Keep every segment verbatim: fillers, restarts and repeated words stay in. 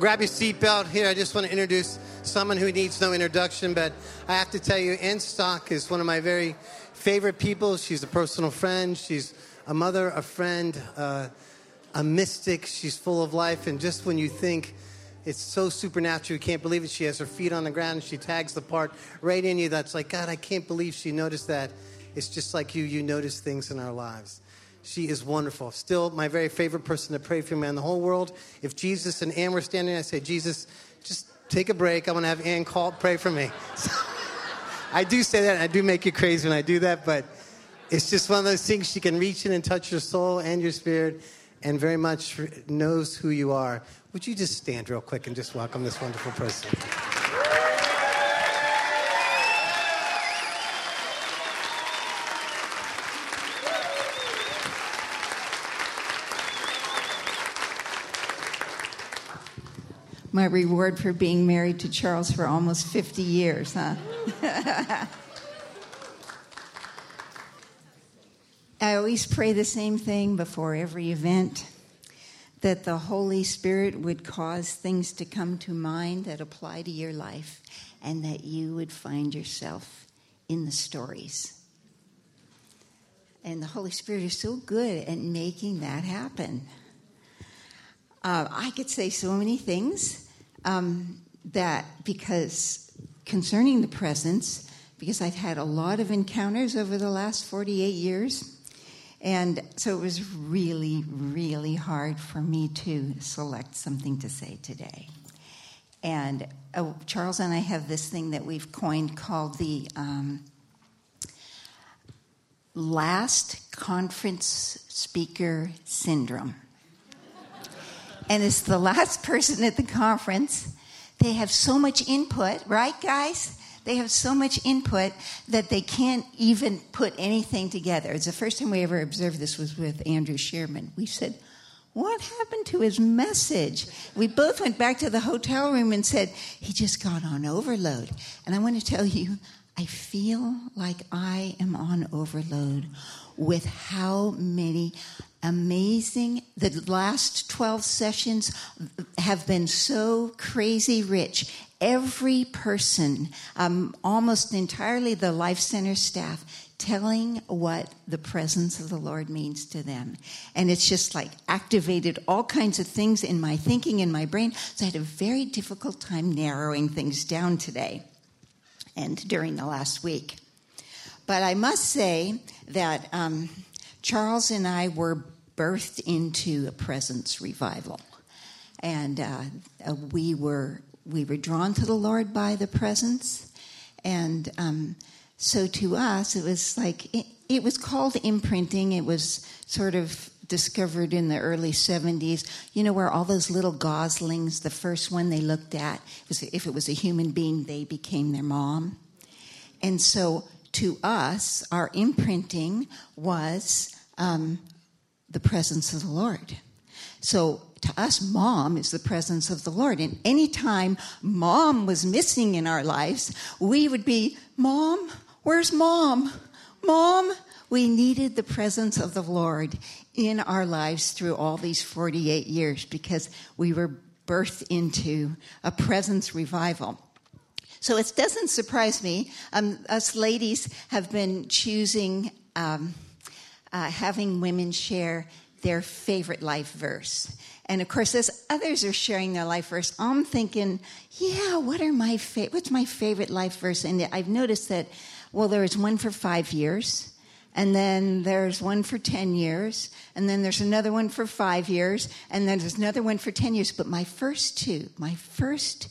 grab your seatbelt here. I just want to introduce someone who needs no introduction, but I have to tell you, Ann Stock is one of my very favorite people. She's a personal friend. She's a mother, a friend, uh, a mystic. She's full of life, and just when you think it's so supernatural, you can't believe it, she has her feet on the ground, and she tags the part right in you that's like, God, I can't believe she noticed that. It's just like you. You notice things in our lives. She is wonderful. Still my very favorite person to pray for me in the whole world. If Jesus and Ann were standing, I say, Jesus, just take a break. I want to have Ann call, pray for me. So, I do say that, and I do make you crazy when I do that, but it's just one of those things. She can reach in and touch your soul and your spirit and very much knows who you are. Would you just stand real quick and just welcome this wonderful person? My reward for being married to Charles for almost fifty years, huh? I always pray the same thing before every event, that the Holy Spirit would cause things to come to mind that apply to your life, and that you would find yourself in the stories. And the Holy Spirit is so good at making that happen. Uh, I could say so many things. Um, that because concerning the presence, because I've had a lot of encounters over the last forty-eight years, and so it was really, really hard for me to select something to say today. And uh, Charles and I have this thing that we've coined called the um, last conference speaker syndrome. And it's the last person at the conference. They have so much input, right, guys? They have so much input that they can't even put anything together. It's the first time we ever observed this was with Andrew Shearman. We said, what happened to his message? We both went back to the hotel room and said, he just got on overload. And I want to tell you, I feel like I am on overload with how many amazing, the last twelve sessions have been so crazy rich. Every person, um, almost entirely the Life Center staff, telling what the presence of the Lord means to them. And it's just like activated all kinds of things in my thinking, in my brain. So I had a very difficult time narrowing things down today and during the last week. But I must say that um, Charles and I were birthed into a presence revival. And uh, uh, we were we were drawn to the Lord by the presence. And um, so to us, it was like, it, it was called imprinting. It was sort of discovered in the early seventies. You know, where all those little goslings, the first one they looked at, was if it was a human being, they became their mom. And so to us, our imprinting was um, the presence of the Lord. So to us, mom is the presence of the Lord. And anytime mom was missing in our lives, we would be, Mom, where's mom? Mom, we needed the presence of the Lord in our lives through all these forty-eight years because we were birthed into a presence revival. So it doesn't surprise me. Um, us ladies have been choosing um, uh, having women share their favorite life verse. And of course, as others are sharing their life verse, I'm thinking, yeah, what are my fa- what's my favorite life verse? And I've noticed that, well, there's one for five years, and then there's one for ten years, and then there's another one for five years, and then there's another one for ten years. But my first two, my first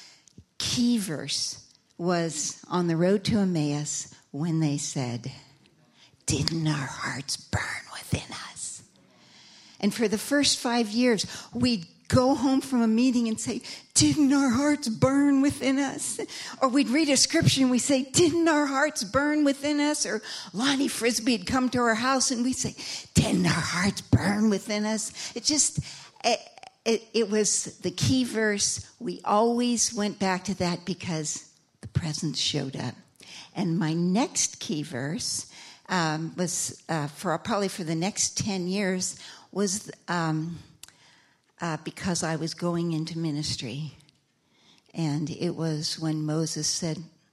key verse was on the road to Emmaus when they said, didn't our hearts burn within us? And for the first five years, we'd go home from a meeting and say, didn't our hearts burn within us? Or we'd read a scripture and we'd say, didn't our hearts burn within us? Or Lonnie Frisbee had come to our house and we'd say, didn't our hearts burn within us? It just, it, it, it was the key verse. We always went back to that because the presence showed up. And my next key verse um, was uh, for probably for the next ten years was um, uh, because I was going into ministry. And it was when Moses said,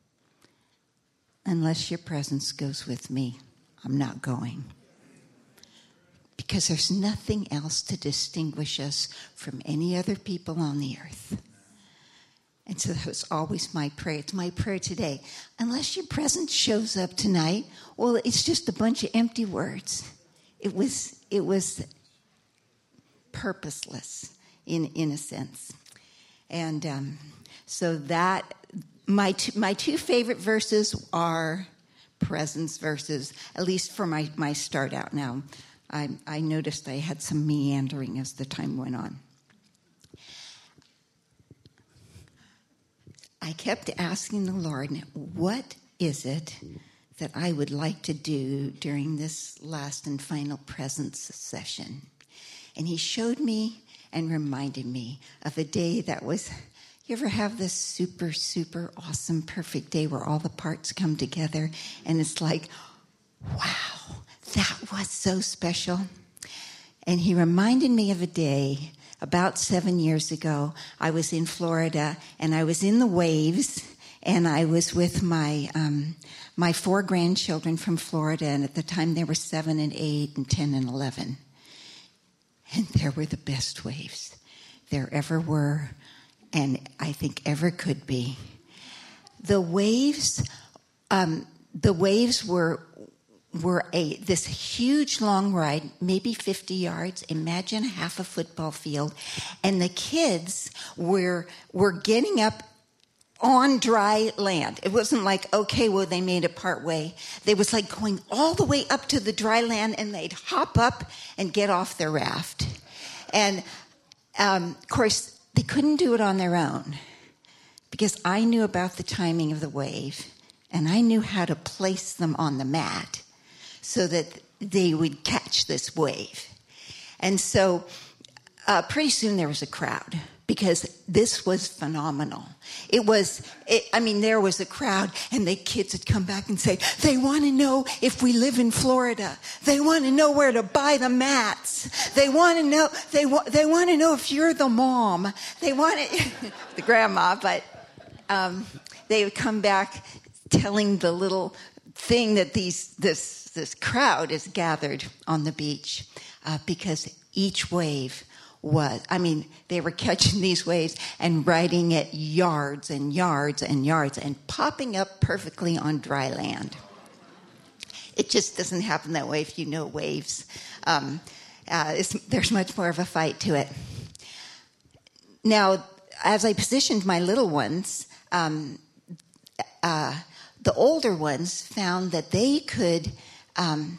unless your presence goes with me, I'm not going. Because there's nothing else to distinguish us from any other people on the earth. And so that was always my prayer. It's my prayer today. Unless your presence shows up tonight, well, it's just a bunch of empty words. It was it was purposeless in, in a sense. And um, so that, my two, my two favorite verses are presence verses, at least for my, my start out now. I, I noticed I had some meandering as the time went on. I kept asking the Lord, what is it that I would like to do during this last and final presence session? And he showed me and reminded me of a day that was, you ever have this super, super awesome, perfect day where all the parts come together and it's like, wow, that was so special. And he reminded me of a day about seven years ago. I was in Florida, and I was in the waves, and I was with my um, my four grandchildren from Florida, and at the time they were seven and eight and ten and eleven. And there were the best waves there ever were, and I think ever could be. The waves, um, the waves were were a this huge long ride, maybe fifty yards. Imagine half a football field, and the kids were were getting up on dry land. It wasn't like, okay, well, they made it part way. They was like going all the way up to the dry land, and they'd hop up and get off their raft. And um, of course, they couldn't do it on their own because I knew about the timing of the wave, and I knew how to place them on the mat so that they would catch this wave. And so uh, pretty soon there was a crowd because this was phenomenal. It was, it, I mean, there was a crowd, and the kids would come back and say, they want to know if we live in Florida. They want to know where to buy the mats. They want to know, they, wa- they want to know if you're the mom. They want to, the grandma, but um, they would come back telling the little thing that these this this crowd is gathered on the beach uh, because each wave was, I mean, they were catching these waves and riding it yards and yards and yards and popping up perfectly on dry land. It just doesn't happen that way if you know waves. Um, uh, it's, there's much more of a fight to it. Now, as I positioned my little ones, um, uh, the older ones found that they could, um,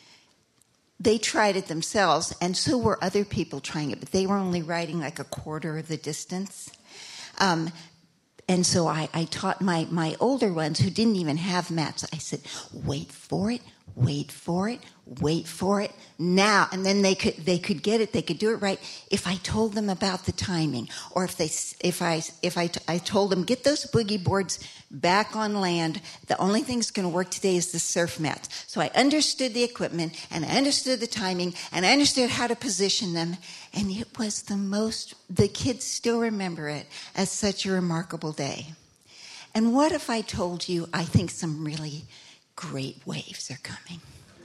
they tried it themselves, and so were other people trying it, but they were only riding like a quarter of the distance. Um, and so I, I taught my, my older ones who didn't even have mats, I said, wait for it, wait for it, wait for it, now. And then they could they could get it, they could do it right if I told them about the timing, or if they if I if I, I told them, get those boogie boards back on land. The only thing that's going to work today is the surf mats. So I understood the equipment, and I understood the timing, and I understood how to position them, and it was the most, the kids still remember it as such a remarkable day. And what if I told you I think some really great waves are coming?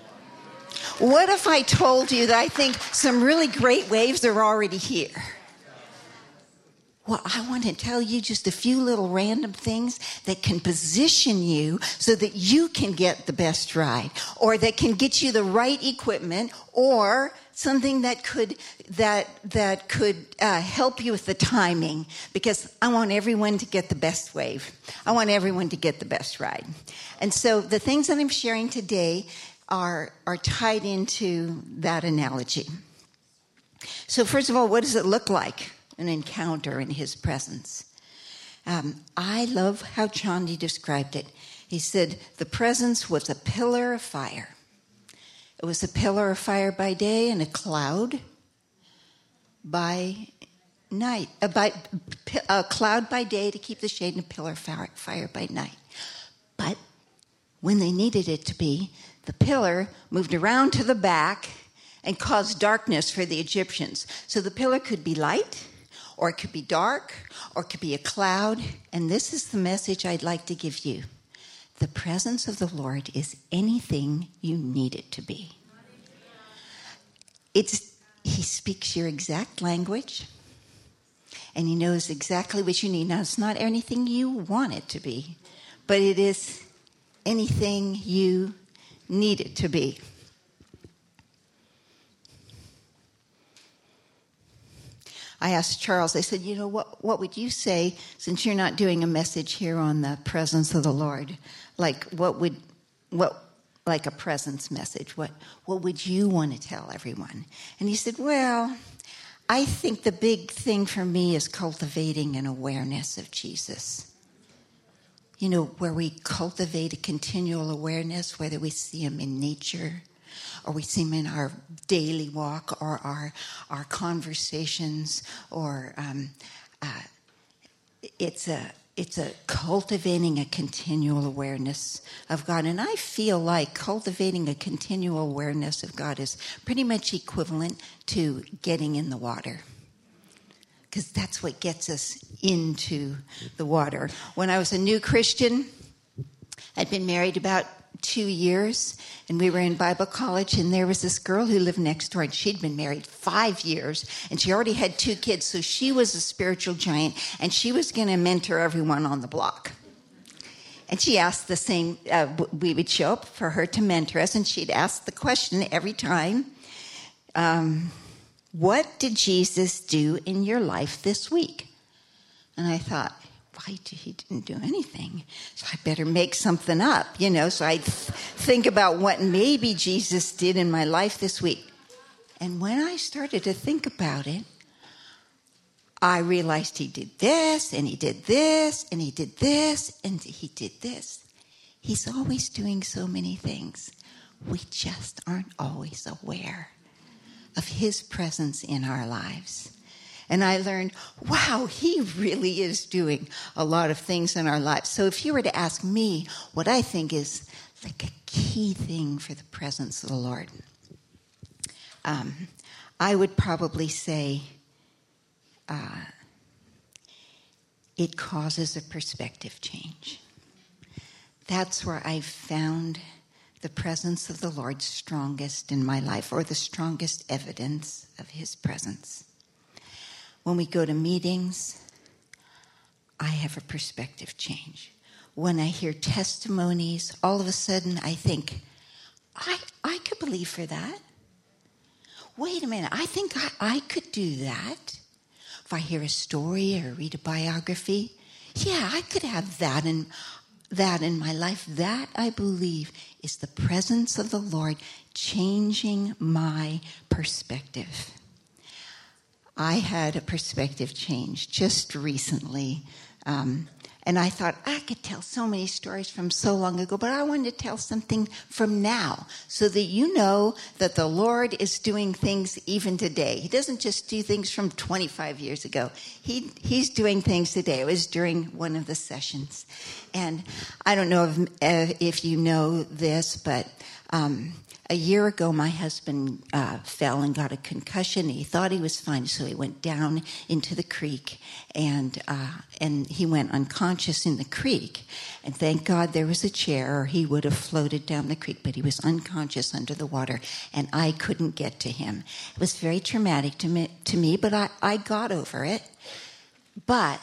What if I told you that I think some really great waves are already here? Well, I want to tell you just a few little random things that can position you so that you can get the best ride, or that can get you the right equipment, or something that could that that could uh, help you with the timing, because I want everyone to get the best wave. I want everyone to get the best ride. And so the things that I'm sharing today are are tied into that analogy. So first of all, what does it look like, an encounter in his presence? Um, I love how Chandi described it. He said the presence was a pillar of fire. It was a pillar of fire by day and a cloud by night. A, by, a cloud by day to keep the shade, and a pillar of fire, fire by night. But when they needed it to be, the pillar moved around to the back and caused darkness for the Egyptians. So the pillar could be light, or it could be dark, or it could be a cloud. And this is the message I'd like to give you. The presence of the Lord is anything you need it to be. It's, he speaks your exact language, and he knows exactly what you need. Now, it's not anything you want it to be, but it is anything you need it to be. I asked Charles, I said, you know, what, what would you say, since you're not doing a message here on the presence of the Lord, like what would, what, like a presence message, what, what would you want to tell everyone? And he said, well, I think the big thing for me is cultivating an awareness of Jesus. You know, where we cultivate a continual awareness, whether we see him in nature, or we see him in our daily walk, or our our conversations, or um, uh, it's a it's a cultivating a continual awareness of God. And I feel like cultivating a continual awareness of God is pretty much equivalent to getting in the water, because that's what gets us into the water. When I was a new Christian, I'd been married about two years, and we were in Bible college, and there was this girl who lived next door, and she'd been married five years, and she already had two kids, so she was a spiritual giant, and she was going to mentor everyone on the block. And she asked the same, uh, we would show up for her to mentor us, and she'd ask the question every time, um, what did Jesus do in your life this week? And I thought, why did he didn't do anything? So I better make something up, you know. So I'd th- think about what maybe Jesus did in my life this week. And when I started to think about it, I realized he did this, and he did this, and he did this, and he did this. He's always doing so many things. We just aren't always aware of his presence in our lives. And I learned, wow, he really is doing a lot of things in our lives. So if you were to ask me what I think is like a key thing for the presence of the Lord, um, I would probably say uh, it causes a perspective change. That's where I've found the presence of the Lord strongest in my life, or the strongest evidence of his presence. When we go to meetings, I have a perspective change. When I hear testimonies, all of a sudden I think, I I could believe for that. Wait a minute, I think I, I could do that. If I hear a story or read a biography, yeah, I could have that in, that in my life. That, I believe, is the presence of the Lord changing my perspective. I had a perspective change just recently, um, and I thought I could tell so many stories from so long ago, but I wanted to tell something from now so that you know that the Lord is doing things even today. He doesn't just do things from twenty-five years ago. He He's doing things today. It was during one of the sessions, and I don't know if, uh, if you know this, but um, a year ago, my husband uh, fell and got a concussion. He thought he was fine, so he went down into the creek, and uh, and he went unconscious in the creek. And thank God there was a chair, or he would have floated down the creek, but he was unconscious under the water, and I couldn't get to him. It was very traumatic to me, to me but I, I got over it. But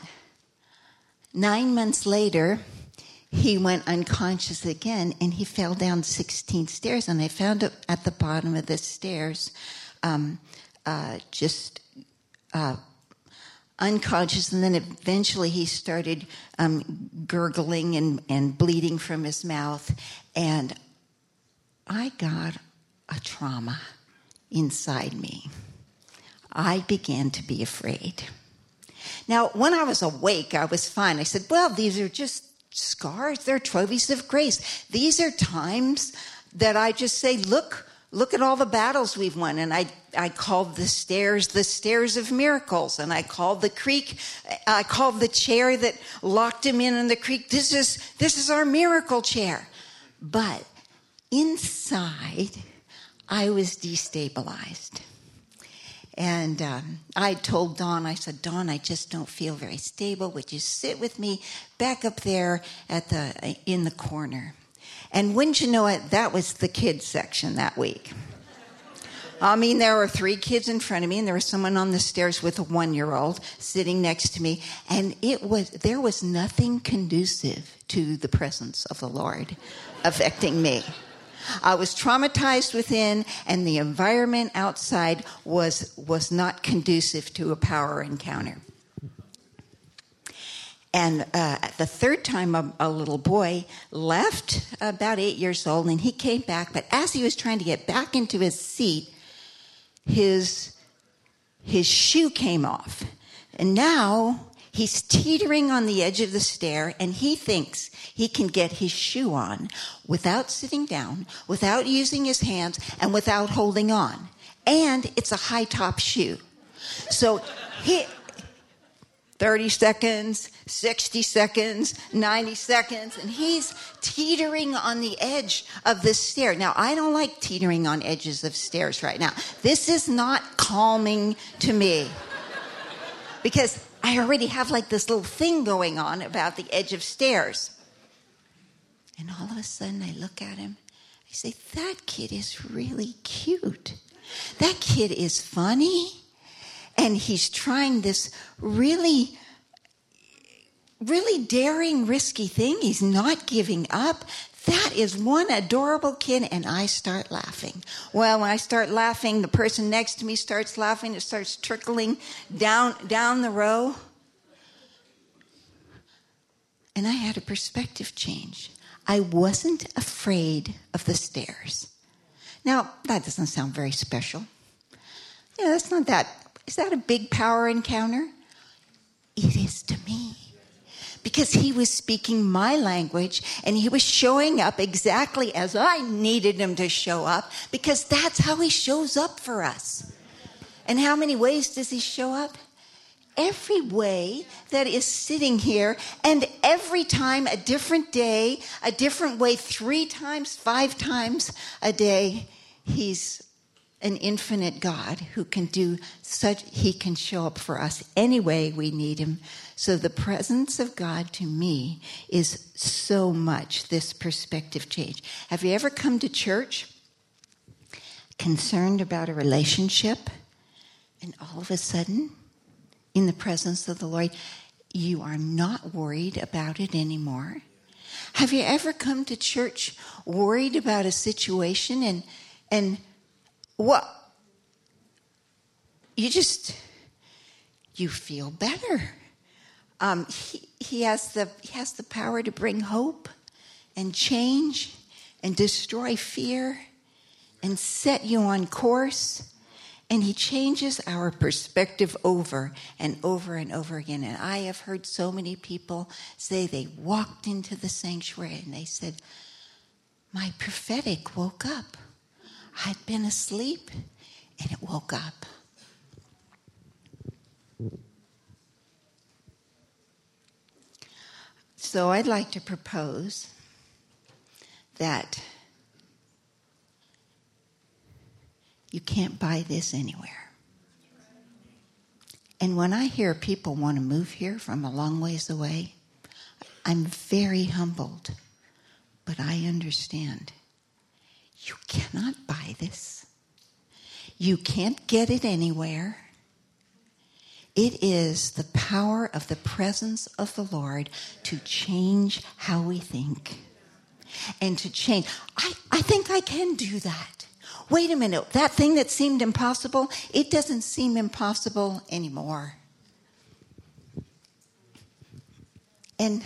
nine months later, he went unconscious again, and he fell down sixteen stairs. And I found him at the bottom of the stairs, um, uh, just uh, unconscious. And then eventually he started um, gurgling and, and bleeding from his mouth. And I got a trauma inside me. I began to be afraid. Now, when I was awake, I was fine. I said, well, these are just scars. They're trophies of grace. These are times that I just say, look, look at all the battles we've won. And I, I called the stairs the stairs of miracles. And I called the creek, I called the chair that locked him in in the creek, this is, this is our miracle chair. But inside, I was destabilized. And um, I told Dawn, I said, Dawn, I just don't feel very stable. Would you sit with me back up there at the in the corner? And wouldn't you know it, that was the kids section that week. I mean, there were three kids in front of me, and there was someone on the stairs with a one-year-old sitting next to me. And it was there was nothing conducive to the presence of the Lord affecting me. I was traumatized within, and the environment outside was was not conducive to a power encounter. And uh, the third time, a, a little boy left, about eight years old, and he came back. But as he was trying to get back into his seat, his his shoe came off. And now he's teetering on the edge of the stair, and he thinks he can get his shoe on without sitting down, without using his hands, and without holding on. And it's a high-top shoe. So he... thirty seconds, sixty seconds, ninety seconds, and he's teetering on the edge of the stair. Now, I don't like teetering on edges of stairs right now. This is not calming to me because I already have like this little thing going on about the edge of stairs. And all of a sudden, I look at him. I say, that kid is really cute. That kid is funny. And he's trying this really, really daring, risky thing. He's not giving up. That is one adorable kid, and I start laughing. Well, when I start laughing, the person next to me starts laughing. It starts trickling down, down the row. And I had a perspective change. I wasn't afraid of the stairs. Now, that doesn't sound very special. Yeah, that's not that. Is that a big power encounter? It is to me. Because he was speaking my language, and he was showing up exactly as I needed him to show up, because that's how he shows up for us. And how many ways does he show up? Every way that is sitting here, and every time a different day, a different way, three times, five times a day, he's an infinite God who can do such, he can show up for us any way we need him. So the presence of God to me is so much this perspective change. Have you ever come to church concerned about a relationship, and all of a sudden, in the presence of the Lord, you are not worried about it anymore? Have you ever come to church worried about a situation and and Well, you just, you feel better. Um, he, he has the he has the power to bring hope and change and destroy fear and set you on course. And he changes our perspective over and over and over again. And I have heard so many people say they walked into the sanctuary and they said, my prophetic woke up. I'd been asleep, and it woke up. So I'd like to propose that you can't buy this anywhere. And when I hear people want to move here from a long ways away, I'm very humbled, but I understand. You cannot buy this. You can't get it anywhere. It is the power of the presence of the Lord to change how we think. And to change. I, I think I can do that. Wait a minute. That thing that seemed impossible, it doesn't seem impossible anymore. And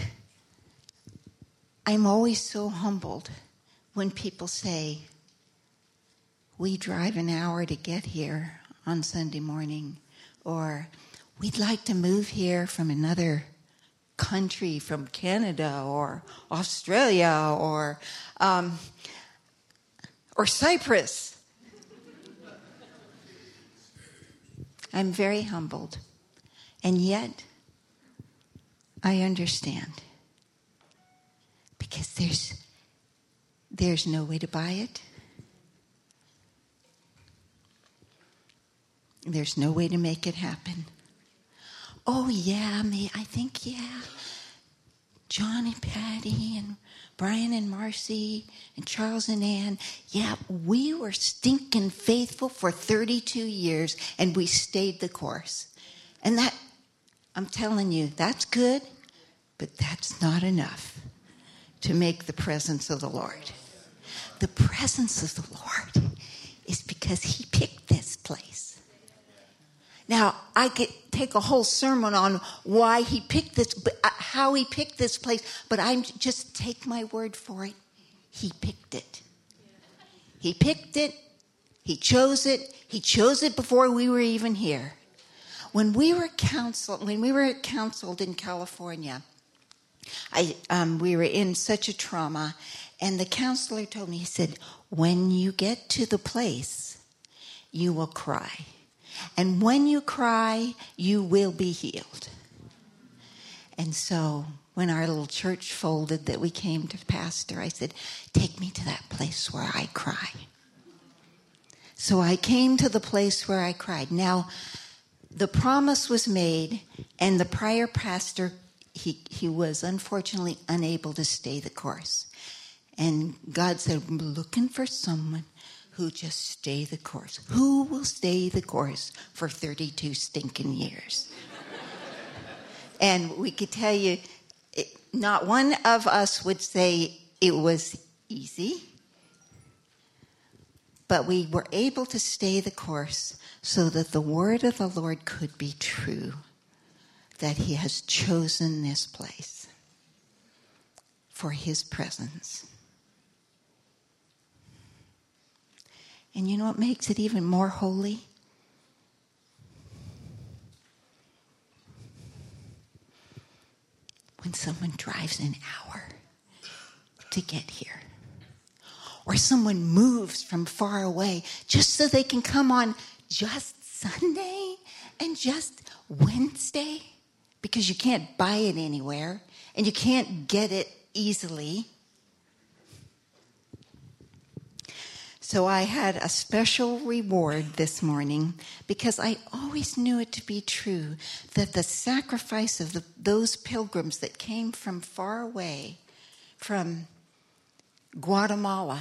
I'm always so humbled when people say, we drive an hour to get here on Sunday morning, or we'd like to move here from another country, from Canada or Australia or um, or Cyprus. I'm very humbled, and yet I understand, because there's There's no way to buy it. there's no way to make it happen. Oh, yeah, me, I think, yeah. John and Patty and Brian and Marcy and Charles and Ann. Yeah, we were stinking faithful for thirty-two years, and we stayed the course. And that, I'm telling you, that's good, but that's not enough to make the presence of the Lord. The presence of the Lord is because he picked this place. Now, I could take a whole sermon on why he picked this, how he picked this place, but I'm just take my word for it. He picked it. He picked it. He chose it. He chose it before we were even here. When we were counseled, when we were counseled in California, I um, we were in such a trauma, and the counselor told me, he said, when you get to the place, you will cry. And when you cry, you will be healed. And so when our little church folded that we came to pastor, I said, take me to that place where I cry. So I came to the place where I cried. Now, the promise was made, and the prior pastor, he, he was unfortunately unable to stay the course. And God said, I'm looking for someone who just stay the course. Who will stay the course for thirty-two stinking years? And we could tell you, it, not one of us would say it was easy, but we were able to stay the course so that the word of the Lord could be true, that he has chosen this place for his presence. And you know what makes it even more holy? When someone drives an hour to get here. Or someone moves from far away just so they can come on just Sunday and just Wednesday. Because you can't buy it anywhere and you can't get it easily. So I had a special reward this morning because I always knew it to be true that the sacrifice of the, those pilgrims that came from far away, from Guatemala,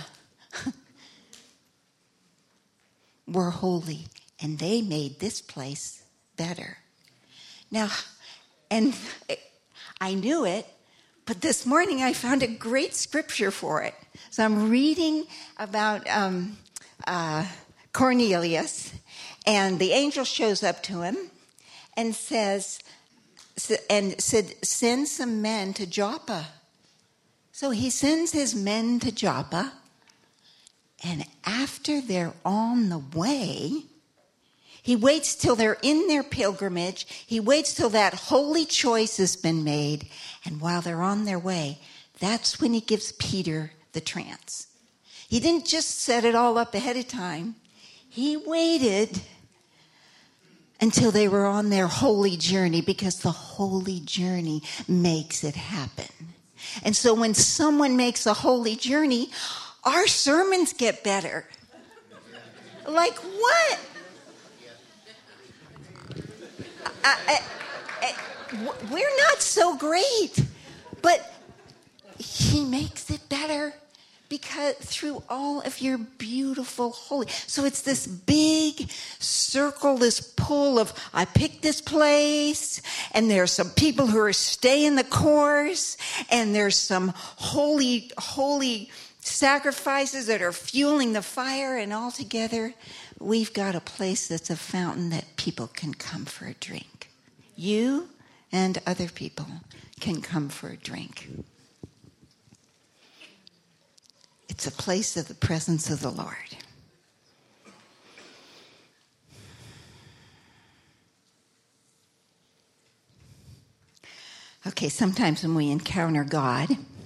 were holy, and they made this place better. Now, and I knew it, but this morning I found a great scripture for it. So I'm reading about um, uh, Cornelius, and the angel shows up to him and says, and said, send some men to Joppa. So he sends his men to Joppa, and after they're on the way, he waits till they're in their pilgrimage. He waits till that holy choice has been made. And while they're on their way, that's when he gives Peter the trance. He didn't just set it all up ahead of time. He waited until they were on their holy journey, because the holy journey makes it happen. And so when someone makes a holy journey, our sermons get better. Like what? I, I, I, we're not so great, but he makes it better because through all of your beautiful holy. So it's this big circle, this pull of, I picked this place, and there's some people who are staying the course, and there's some holy, holy sacrifices that are fueling the fire, and all together we've got a place that's a fountain that people can come for a drink. You and other people can come for a drink. It's a place of the presence of the Lord. Okay, sometimes when we encounter God,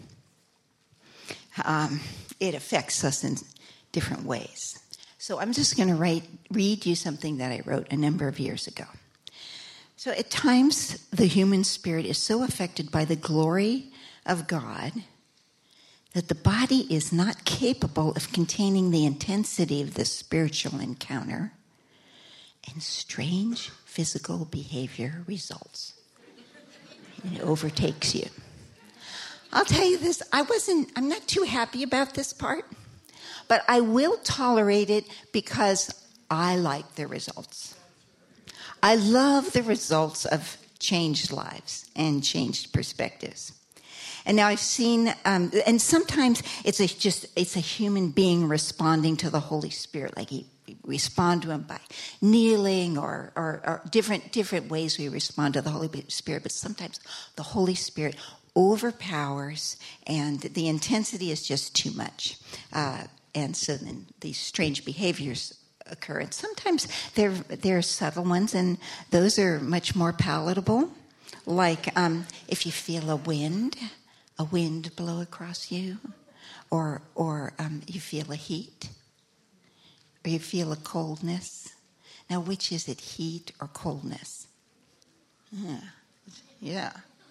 um, it affects us in different ways. So I'm just going to write, read you something that I wrote a number of years ago. So at times, the human spirit is so affected by the glory of God that the body is not capable of containing the intensity of the spiritual encounter, and strange physical behavior results. It overtakes you. I'll tell you this, I wasn't, I'm not too happy about this part, but I will tolerate it because I like the results. I love the results of changed lives and changed perspectives. And now I've seen, um, and sometimes it's a, just, it's a human being responding to the Holy Spirit, like he, we respond to him by kneeling or, or, or different, different ways we respond to the Holy Spirit, but sometimes the Holy Spirit overpowers and the intensity is just too much. Uh, and so then these strange behaviors occur. And sometimes they're, they're subtle ones, and those are much more palatable. Like um, if you feel a wind, a wind blow across you, or or um, you feel a heat, or you feel a coldness. Now, which is it, heat or coldness? Yeah. yeah.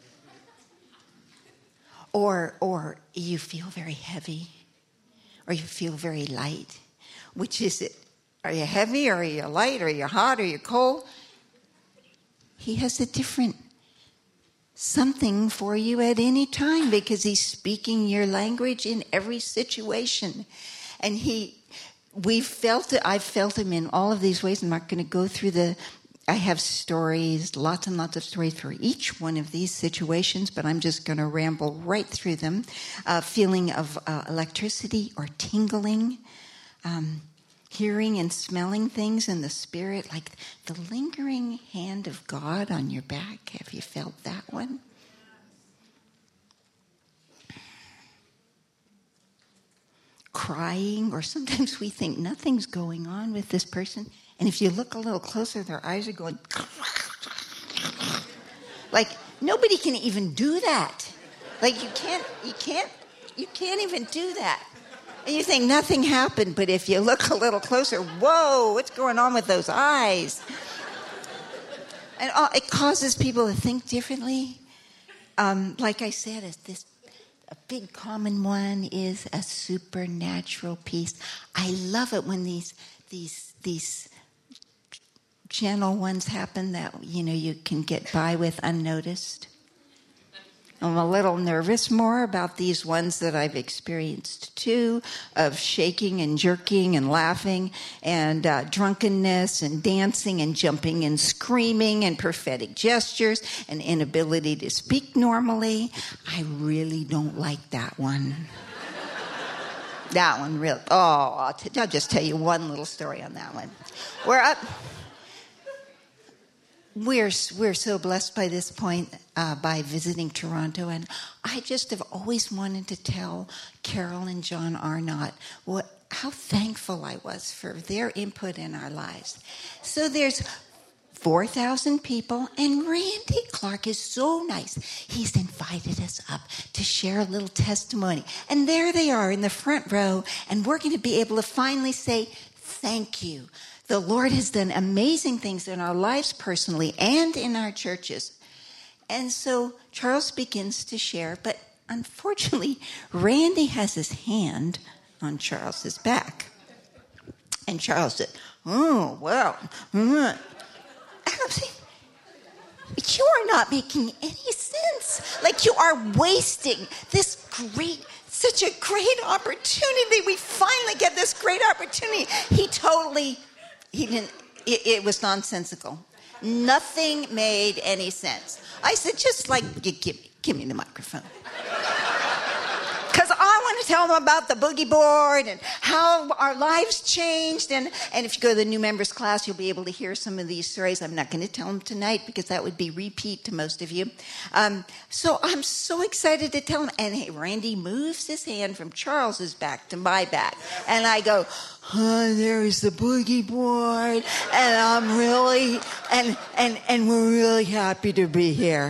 Or or you feel very heavy, or you feel very light. Which is it? Are you heavy, or are you light, or are you hot, or are you cold? He has a different something for you at any time because he's speaking your language in every situation. And he, we've felt it, I've felt him in all of these ways. I'm not going to go through the, I have stories, lots and lots of stories for each one of these situations, but I'm just going to ramble right through them. Uh, feeling of uh, electricity or tingling, um, hearing and smelling things in the spirit, like the lingering hand of God on your back. Have you felt that one? Crying, or sometimes we think nothing's going on with this person, and if you look a little closer, their eyes are going like nobody can even do that. Like you can't, you can't, you can't even do that. And you think nothing happened, but if you look a little closer, whoa, what's going on with those eyes? And it causes people to think differently. Um, like I said, this a big common one is a supernatural peace. I love it when these these these gentle ones happen that you know you can get by with unnoticed. I'm a little nervous more about these ones that I've experienced too, of shaking and jerking and laughing and uh, drunkenness and dancing and jumping and screaming and prophetic gestures and inability to speak normally. I really don't like that one. That one really, oh, I'll, t- I'll just tell you one little story on that one. We're up. We're we're so blessed by this point uh, by visiting Toronto, and I just have always wanted to tell Carol and John Arnott what how thankful I was for their input in our lives. So there's four thousand people, and Randy Clark is so nice. He's invited us up to share a little testimony, and there they are in the front row, and we're going to be able to finally say thank you. The Lord has done amazing things in our lives personally and in our churches. And so Charles begins to share, but unfortunately, Randy has his hand on Charles's back. And Charles said, oh, well. Mm-hmm. And I'm saying, you are not making any sense. Like you are wasting this great, such a great opportunity. We finally get this great opportunity. He totally... He didn't, it, it was nonsensical. Nothing made any sense. I said, just like, give me, give me the microphone. Because I want to tell them about the boogie board and how our lives changed. And, and if you go to the new members class, you'll be able to hear some of these stories. I'm not going to tell them tonight because that would be repeat to most of you. Um, so I'm so excited to tell them. And hey, Randy moves his hand from Charles's back to my back. And I go, oh, there's the boogie board. And I'm really, and, and, and we're really happy to be here.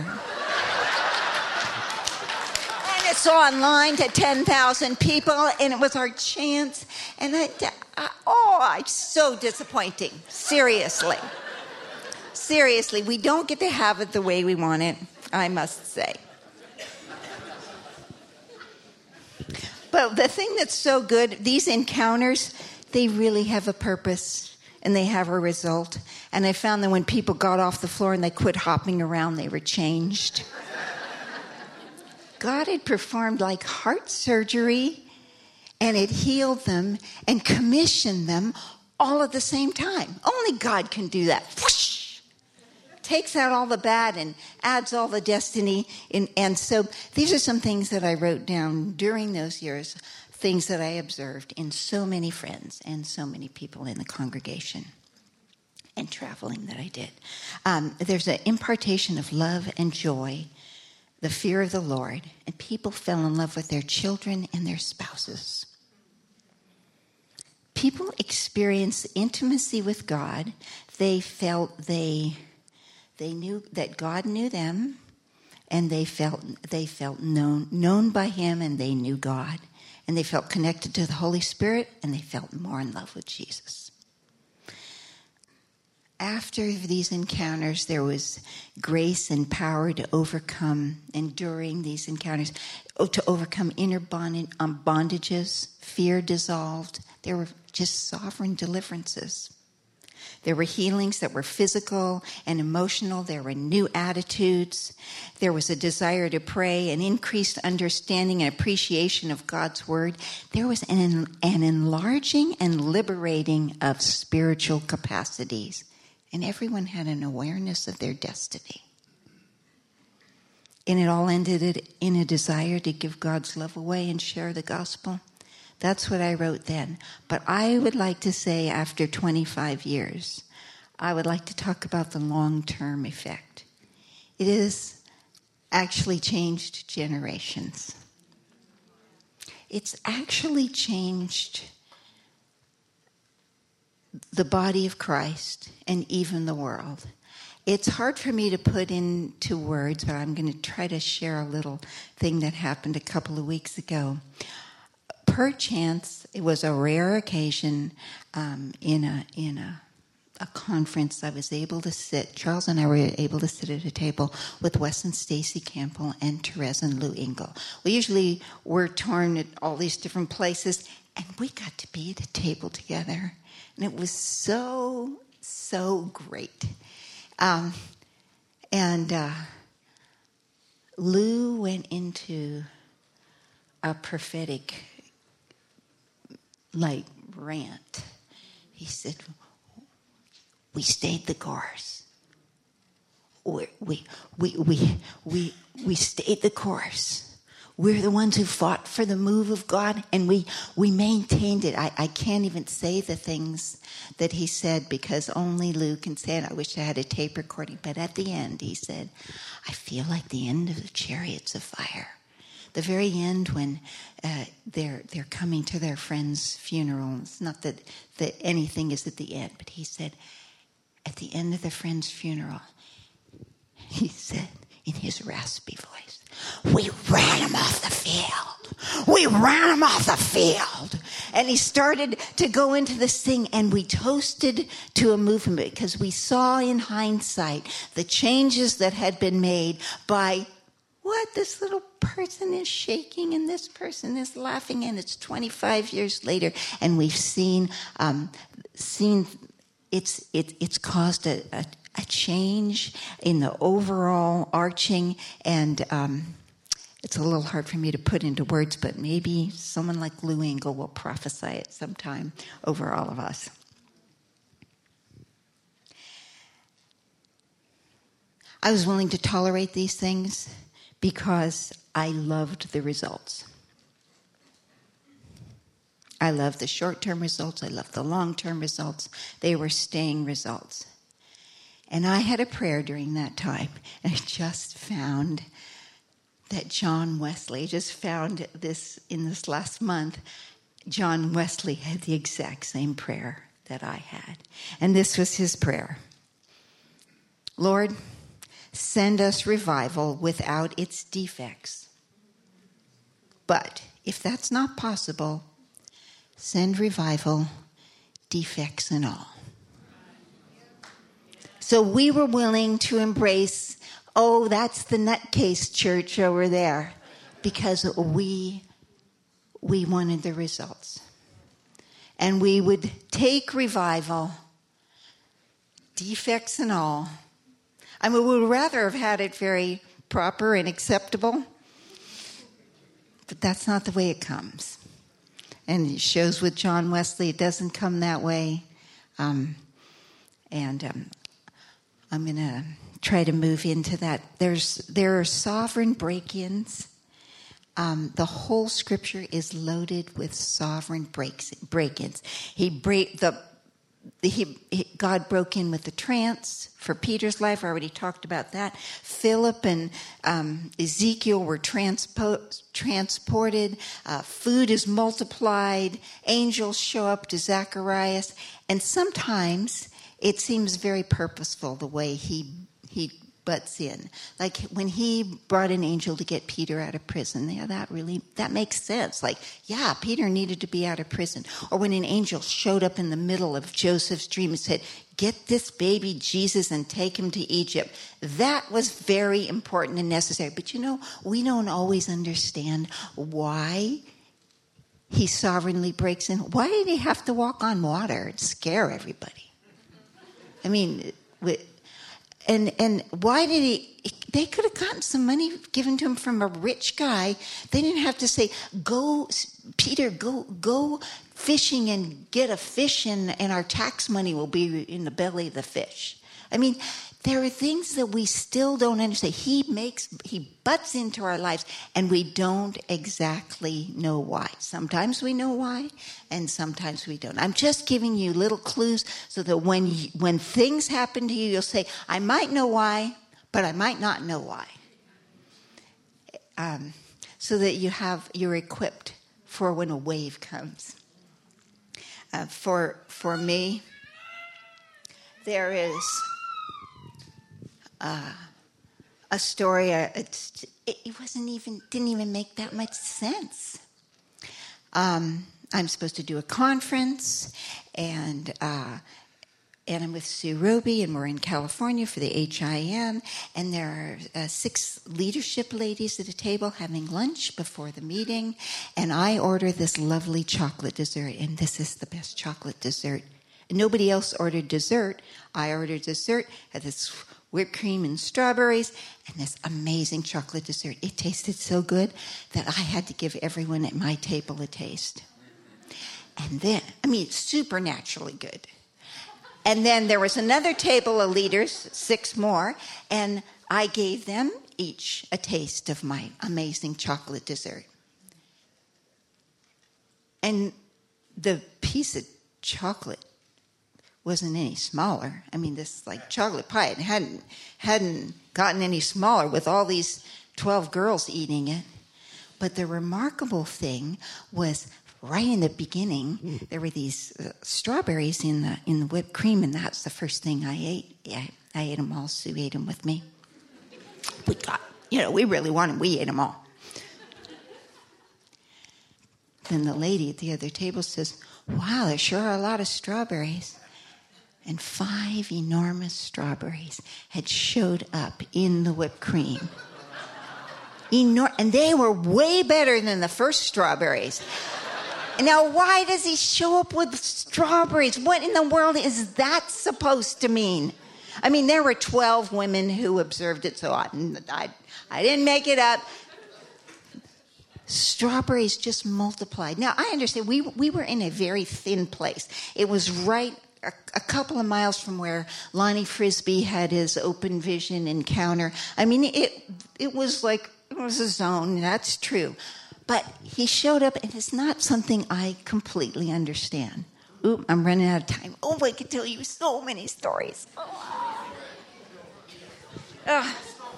It's online to ten thousand people, and it was our chance. And I, I, oh, it's so disappointing. Seriously. Seriously, we don't get to have it the way we want it, I must say. But the thing that's so good, these encounters, they really have a purpose, and they have a result. And I found that when people got off the floor and they quit hopping around, they were changed. God had performed like heart surgery, and it healed them and commissioned them all at the same time. Only God can do that. Whoosh! Takes out all the bad and adds all the destiny. In, and so these are some things that I wrote down during those years, things that I observed in so many friends and so many people in the congregation and traveling that I did. Um, there's an impartation of love and joy, the fear of the Lord, and people fell in love with their children and their spouses. People experienced intimacy with God. They felt they they knew that God knew them, and they felt they felt known known by Him, and they knew God, and they felt connected to the Holy Spirit, and they felt more in love with Jesus. After these encounters, there was grace and power to overcome, enduring these encounters, to overcome inner bondages. Fear dissolved. There were just sovereign deliverances. There were healings that were physical and emotional. There were new attitudes. There was a desire to pray, an increased understanding and appreciation of God's word. There was an, an enlarging and liberating of spiritual capacities. And everyone had an awareness of their destiny. And it all ended in a desire to give God's love away and share the gospel. That's what I wrote then. But I would like to say, after twenty-five years, I would like to talk about the long-term effect. It has actually changed generations. It's actually changed the body of Christ and even the world. It's hard for me to put into words, but I'm going to try to share a little thing that happened a couple of weeks ago. Perchance, it was a rare occasion um, in a in a, a conference. I was able to sit. Charles and I were able to sit at a table with Wes and Stacy Campbell and Therese and Lou Engle. We usually were torn at all these different places, and we got to be at a table together, and it was so so great. Um, and uh, Lou went into a prophetic like rant. He said, "We stayed the course. We we we we we we stayed the course. We're the ones who fought for the move of God, and we we maintained it." I, I can't even say the things that he said because only Lou can say it. I wish I had a tape recording. But at the end, he said, "I feel like the end of the Chariots of Fire." The very end when uh, they're they're coming to their friend's funeral. It's not that, that anything is at the end, but he said, at the end of the friend's funeral, he said in his raspy voice, "We ran him off the field. We ran him off the field." And he started to go into this thing, and we toasted to a movement because we saw in hindsight the changes that had been made by what this little person is shaking and this person is laughing, and it's twenty-five years later, and we've seen um, seen it's it, it's caused a, a, a change in the overall arching, and um, it's a little hard for me to put into words, but maybe someone like Lou Engle will prophesy it sometime over all of us. I was willing to tolerate these things because I loved the results. I loved the short-term results. I loved the long-term results. They were staying results. And I had a prayer during that time, and I just found that John Wesley, I just found this in this last month, John Wesley had the exact same prayer that I had. And this was his prayer. "Lord, send us revival without its defects. But if that's not possible, send revival, defects and all." So we were willing to embrace, oh, that's the nutcase church over there, because we we wanted the results. And we would take revival defects and all. I mean, we would rather have had it very proper and acceptable, but that's not the way it comes. And it shows with John Wesley, it doesn't come that way. Um, and um, I'm going to try to move into that. There's there are sovereign break-ins. Um, the whole Scripture is loaded with sovereign breaks, break-ins. He break the he, he God broke in with the trance for Peter's life. I already talked about that. Philip and um, Ezekiel were transpo- transported. Uh, food is multiplied. Angels show up to Zacharias, and sometimes it seems very purposeful the way he he butts in. Like when he brought an angel to get Peter out of prison. Yeah, that really, that makes sense. Like, yeah, Peter needed to be out of prison. Or when an angel showed up in the middle of Joseph's dream and said, get this baby Jesus and take him to Egypt. That was very important and necessary. But you know, we don't always understand why he sovereignly breaks in. Why did he have to walk on water and scare everybody? I mean, with, And and why did he, they could have gotten some money given to him from a rich guy. They didn't have to say, go, Peter, go go fishing and get a fish and, and our tax money will be in the belly of the fish. I mean, there are things that we still don't understand. He makes, he butts into our lives and we don't exactly know why. Sometimes we know why and sometimes we don't. I'm just giving you little clues so that when you, when things happen to you, you'll say, I might know why, but I might not know why. Um, so that you have, you're equipped for when a wave comes. Uh, for for me, there is Uh, a story. Uh, it's, it, it wasn't even didn't even make that much sense. Um, I'm supposed to do a conference, and uh, and I'm with Sue Roby, and we're in California for the H I M, and there are uh, six leadership ladies at a table having lunch before the meeting, and I order this lovely chocolate dessert, and this is the best chocolate dessert. And nobody else ordered dessert. I ordered dessert, had this whipped cream and strawberries, and this amazing chocolate dessert. It tasted so good that I had to give everyone at my table a taste. And then, I mean, it's supernaturally good. And then there was another table of leaders, six more, and I gave them each a taste of my amazing chocolate dessert. And the piece of chocolate wasn't any smaller. I mean, this like chocolate pie, it hadn't hadn't gotten any smaller with all these twelve girls eating it. But the remarkable thing was right in the beginning, mm. there were these uh, strawberries in the in the whipped cream, and that's the first thing I ate. Yeah, I ate them all. Sue ate them with me. We got, you know, we really wanted. We ate them all. Then the lady at the other table says, "Wow, there sure are a lot of strawberries." And five enormous strawberries had showed up in the whipped cream. Enor- and they were way better than the first strawberries. Now, why does he show up with strawberries? What in the world is that supposed to mean? I mean, there were twelve women who observed it, so I, I, I didn't make it up. Strawberries just multiplied. Now, I understand. We, we were in a very thin place. It was right a, a couple of miles from where Lonnie Frisbee had his open vision encounter. I mean, it it was like, it was a zone. That's true. But he showed up, and it's not something I completely understand. Oop, I'm running out of time. Oh, I could tell you so many stories. Oh. Uh,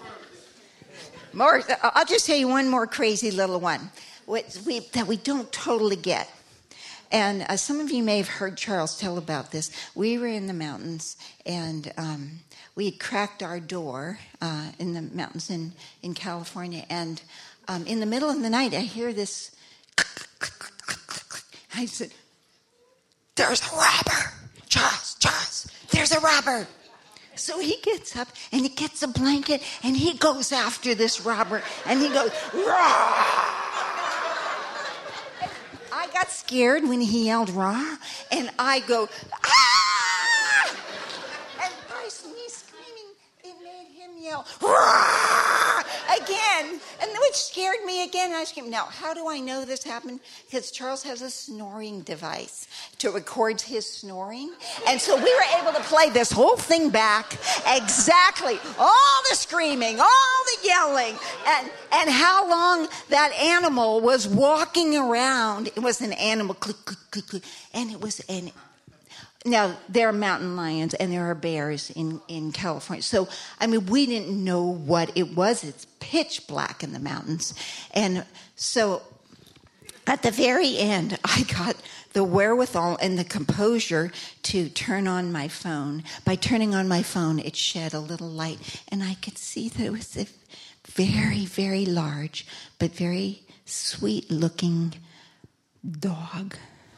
more, I'll just tell you one more crazy little one which we, that we don't totally get. And uh, some of you may have heard Charles tell about this. We were in the mountains, and um, we had cracked our door uh, in the mountains in, in California, and Um, in the middle of the night, I hear this. I said, "There's a robber, Charles, Charles, there's a robber." So he gets up and he gets a blanket and he goes after this robber and he goes, "Rah!" I got scared when he yelled "Rah!" and I go, "Ah!" And smell, Roar! Again. And which scared me again. I screamed. Now, how do I know this happened? Because Charles has a snoring device to record his snoring. And so we were able to play this whole thing back exactly. All the screaming, all the yelling, and, and how long that animal was walking around. It was an animal, click, click, click, click, and it was an Now, there are mountain lions and there are bears in, in California. So, I mean, we didn't know what it was. It's pitch black in the mountains. And so, at the very end, I got the wherewithal and the composure to turn on my phone. By turning on my phone, it shed a little light. And I could see that it was a very, very large, but very sweet-looking dog.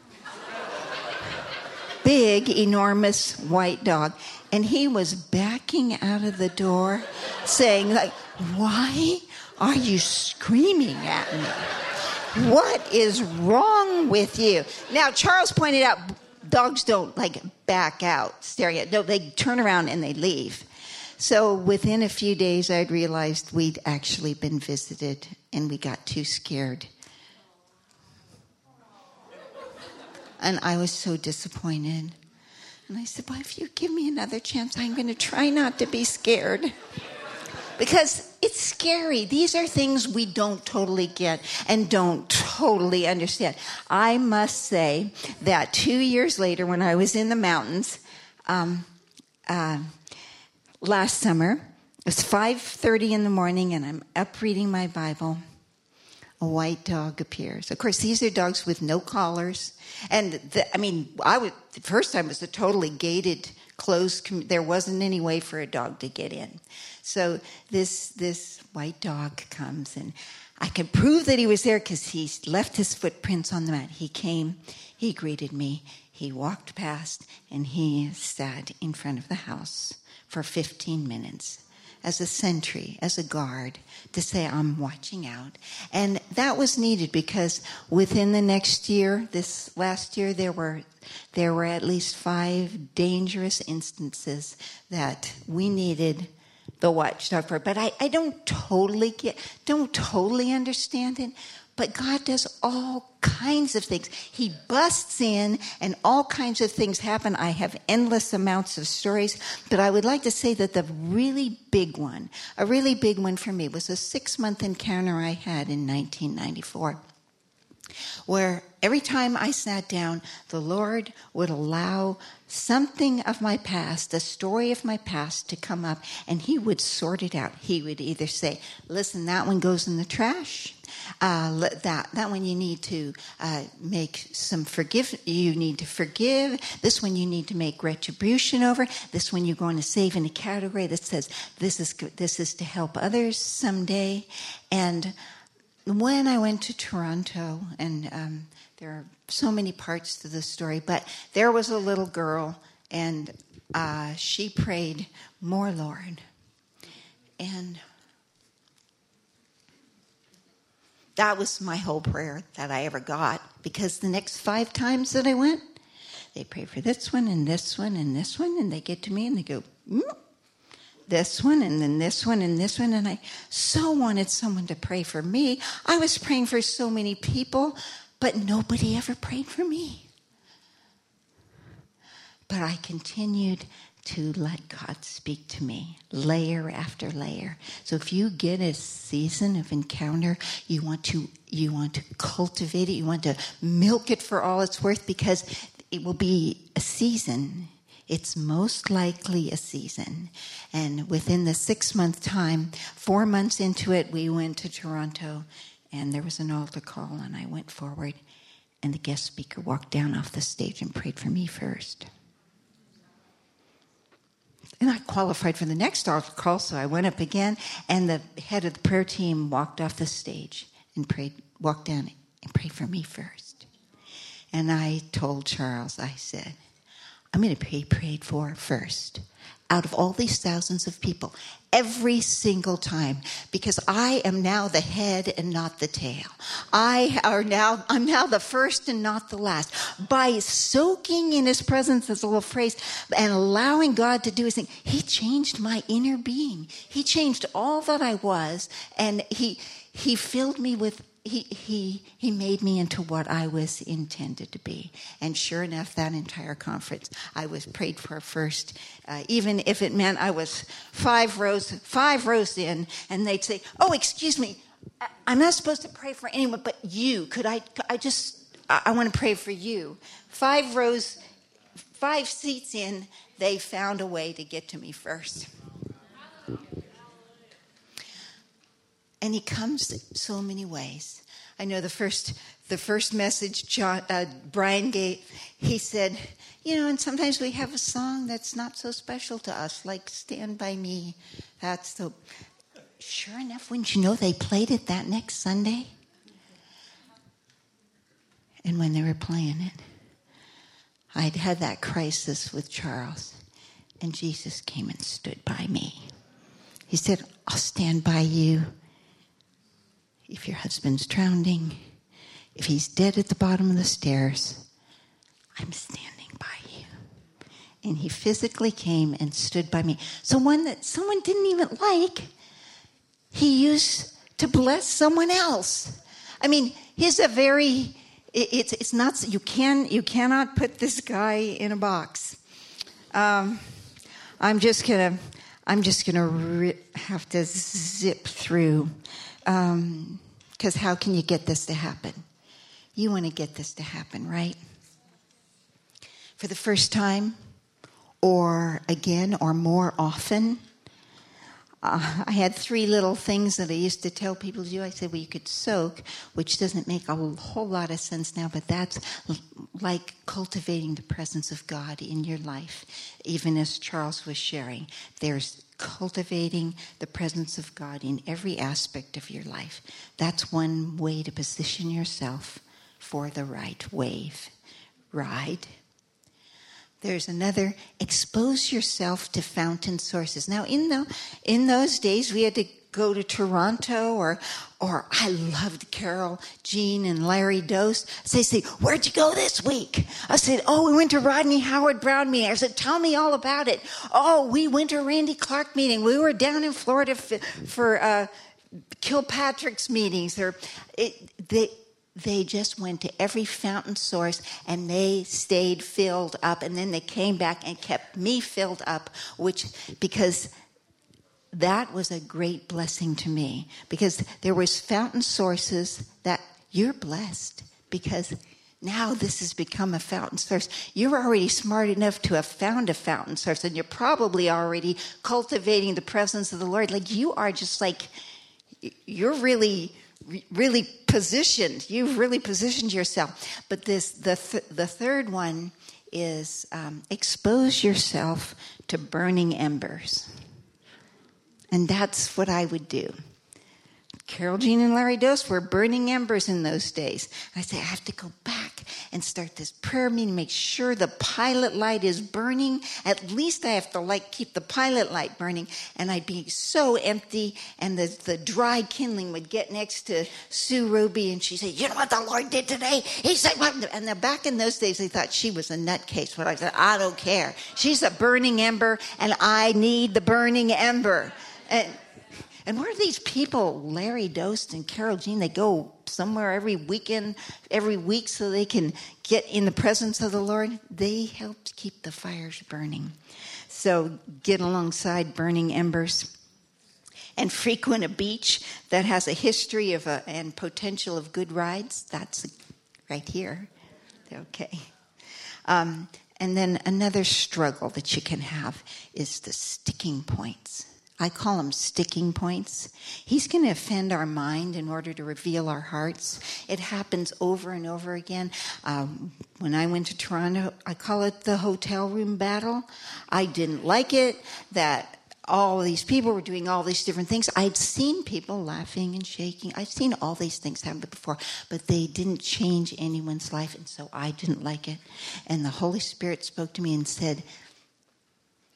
Big, enormous white dog. And he was backing out of the door saying, like, why are you screaming at me? What is wrong with you? Now, Charles pointed out, dogs don't, like, back out, staring at, no, they turn around and they leave. So within a few days, I'd realized we'd actually been visited, and we got too scared. And I was so disappointed. And I said, well, if you give me another chance, I'm going to try not to be scared. Because it's scary. These are things we don't totally get and don't totally understand. I must say that two years later, when I was in the mountains, um, uh, last summer, it was five thirty in the morning, and I'm up reading my Bible. A white dog appears. Of course, these are dogs with no collars. And, the, I mean, I would, the first time it was a totally gated, closed, com- there wasn't any way for a dog to get in. So this this white dog comes, and I can prove that he was there because he left his footprints on the mat. He came, he greeted me, he walked past, and he sat in front of the house for fifteen minutes. As a sentry, as a guard, to say, I'm watching out. And that was needed because within the next year, this last year, there were there were at least five dangerous instances that we needed the watchdog for. But I, I don't totally get, don't totally understand it. But God does all kinds of things. He busts in and all kinds of things happen. I have endless amounts of stories. But I would like to say that the really big one, a really big one for me, was a six-month encounter I had in nineteen ninety-four. Where every time I sat down, the Lord would allow something of my past, a story of my past to come up, and he would sort it out. He would either say, listen, that one goes in the trash. Uh, that that one you need to uh, make some forgive. You need to forgive. This one you need to make retribution over. This one you're going to save in a category that says this is this is to help others someday. And when I went to Toronto, and um, there are so many parts to the story, but there was a little girl, and uh, she prayed, more Lord. And that was my whole prayer that I ever got, because the next five times that I went, they pray for this one and this one and this one, and they get to me and they go, mm, this one and then this one and this one, and I so wanted someone to pray for me. I was praying for so many people, but nobody ever prayed for me. But I continued to let God speak to me, layer after layer. So if you get a season of encounter, you want to you want to cultivate it, you want to milk it for all it's worth, because it will be a season. It's most likely a season. And within the six-month time, four months into it, we went to Toronto, and there was an altar call, and I went forward, and the guest speaker walked down off the stage and prayed for me first. And I qualified for the next altar call, so I went up again, and the head of the prayer team walked off the stage and prayed, walked down and prayed for me first. And I told Charles, I said, I'm going to be prayed for first. out of all these thousands of people every single time, because I am now the head and not the tail. I are now I'm now the first and not the last. By soaking in his presence, as a little phrase, and allowing God to do his thing, he changed my inner being. He changed all that I was, and he he filled me with He he he made me into what I was intended to be. And sure enough, that entire conference, I was prayed for first, uh, even if it meant I was five rows five rows in, and they'd say, "Oh, excuse me, I'm not supposed to pray for anyone but you. Could I? I just I, I want to pray for you." Five rows, five seats in, they found a way to get to me first. And he comes so many ways. I know the first the first message John, uh, Brian gave, he said, you know, and sometimes we have a song that's not so special to us, like Stand By Me. That's the... Sure enough, wouldn't you know, they played it that next Sunday? And when they were playing it, I'd had that crisis with Charles, and Jesus came and stood by me. He said, I'll stand by you. If your husband's drowning, if he's dead at the bottom of the stairs, I'm standing by you. And he physically came and stood by me. So one that someone didn't even like, he used to bless someone else. I mean, he's a very, it's it's not, you can, you cannot put this guy in a box. Um, I'm just gonna, I'm just gonna re- have to zip through. Because um, how can you get this to happen? You want to get this to happen, right? For the first time, or again, or more often. Uh, I had three little things that I used to tell people to do. I said, well, you could soak, which doesn't make a whole lot of sense now, but that's like cultivating the presence of God in your life. Even as Charles was sharing, there's cultivating the presence of God in every aspect of your life. That's one way to position yourself for the right wave ride. There's another, expose yourself to fountain sources. Now, in the in those days, we had to go to Toronto, or or I loved Carol, Jean, and Larry Dose. They say, where'd you go this week? I said, oh, we went to Rodney Howard Brown meeting. I said, tell me all about it. Oh, we went to Randy Clark meeting. We were down in Florida for, for uh, Kilpatrick's meetings. Or it, they... They just went to every fountain source, and they stayed filled up, and then they came back and kept me filled up, which, because that was a great blessing to me, because there was fountain sources that you're blessed, because now this has become a fountain source. You're already smart enough to have found a fountain source, and you're probably already cultivating the presence of the Lord. Like, you are just like, you're really... really positioned. You've really positioned yourself. But this, the th- the third one is um, expose yourself to burning embers. And that's what I would do. Carol, Jean, and Larry Dose were burning embers in those days. And I say, I have to go back and start this prayer meeting, make sure the pilot light is burning. At least I have to like keep the pilot light burning. And I'd be so empty, and the, the dry kindling would get next to Sue Roby, and she'd say, you know what the Lord did today? He said, what? And then back in those days, they thought she was a nutcase. But I said, I don't care. She's a burning ember, and I need the burning ember. And And where are these people, Larry Dost and Carol Jean? They go somewhere every weekend, every week, so they can get in the presence of the Lord. They help keep the fires burning. So get alongside burning embers. And frequent a beach that has a history of a, and potential of good rides. That's right here. Okay. Um, and then another struggle that you can have is the sticking points. I call them sticking points. He's going to offend our mind in order to reveal our hearts. It happens over and over again. Um, when I went to Toronto, I call it the hotel room battle. I didn't like it that all these people were doing all these different things. I'd seen people laughing and shaking. I'd seen all these things happen before, but they didn't change anyone's life, and so I didn't like it. And the Holy Spirit spoke to me and said,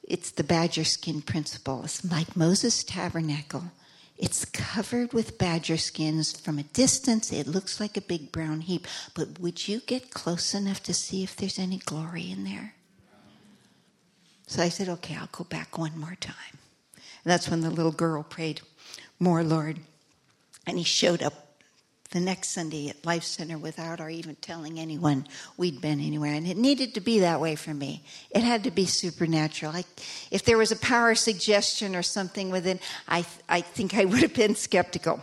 it's the badger skin principle. It's like Moses' tabernacle. It's covered with badger skins. From a distance, it looks like a big brown heap. But would you get close enough to see if there's any glory in there? So I said, okay, I'll go back one more time. And that's when the little girl prayed, more, Lord. And he showed up the next Sunday at Life Center without our even telling anyone we'd been anywhere. And it needed to be that way for me. It had to be supernatural. I, if there was a power suggestion or something within, I, I think I would have been skeptical.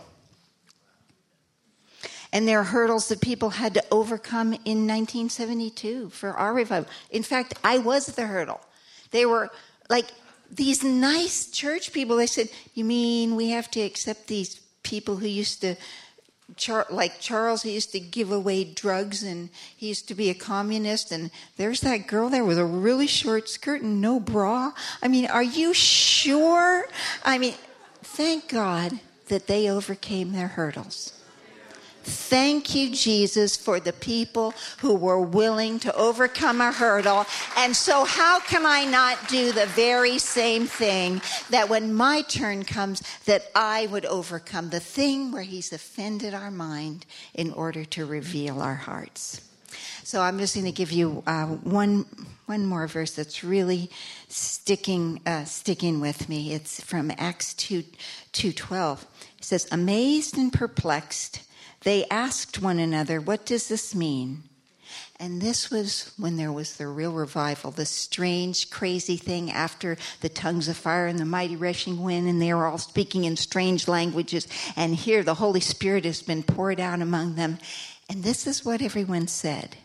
And there are hurdles that people had to overcome in nineteen seventy-two for our revival. In fact, I was the hurdle. They were like these nice church people. They said, you mean we have to accept these people who used to, Char- like Charles, he used to give away drugs, and he used to be a communist, and there's that girl there with a really short skirt and no bra. I mean, are you sure? I mean, thank God that they overcame their hurdles. Thank you, Jesus, for the people who were willing to overcome a hurdle. And so how can I not do the very same thing that when my turn comes, that I would overcome the thing where he's offended our mind in order to reveal our hearts? So I'm just going to give you uh, one one more verse that's really sticking uh, sticking with me. It's from Acts two twelve. It says, amazed and perplexed, they asked one another, what does this mean? And this was when there was the real revival, the strange, crazy thing after the tongues of fire and the mighty rushing wind, and they were all speaking in strange languages. And here the Holy Spirit has been poured out among them. And this is what everyone said.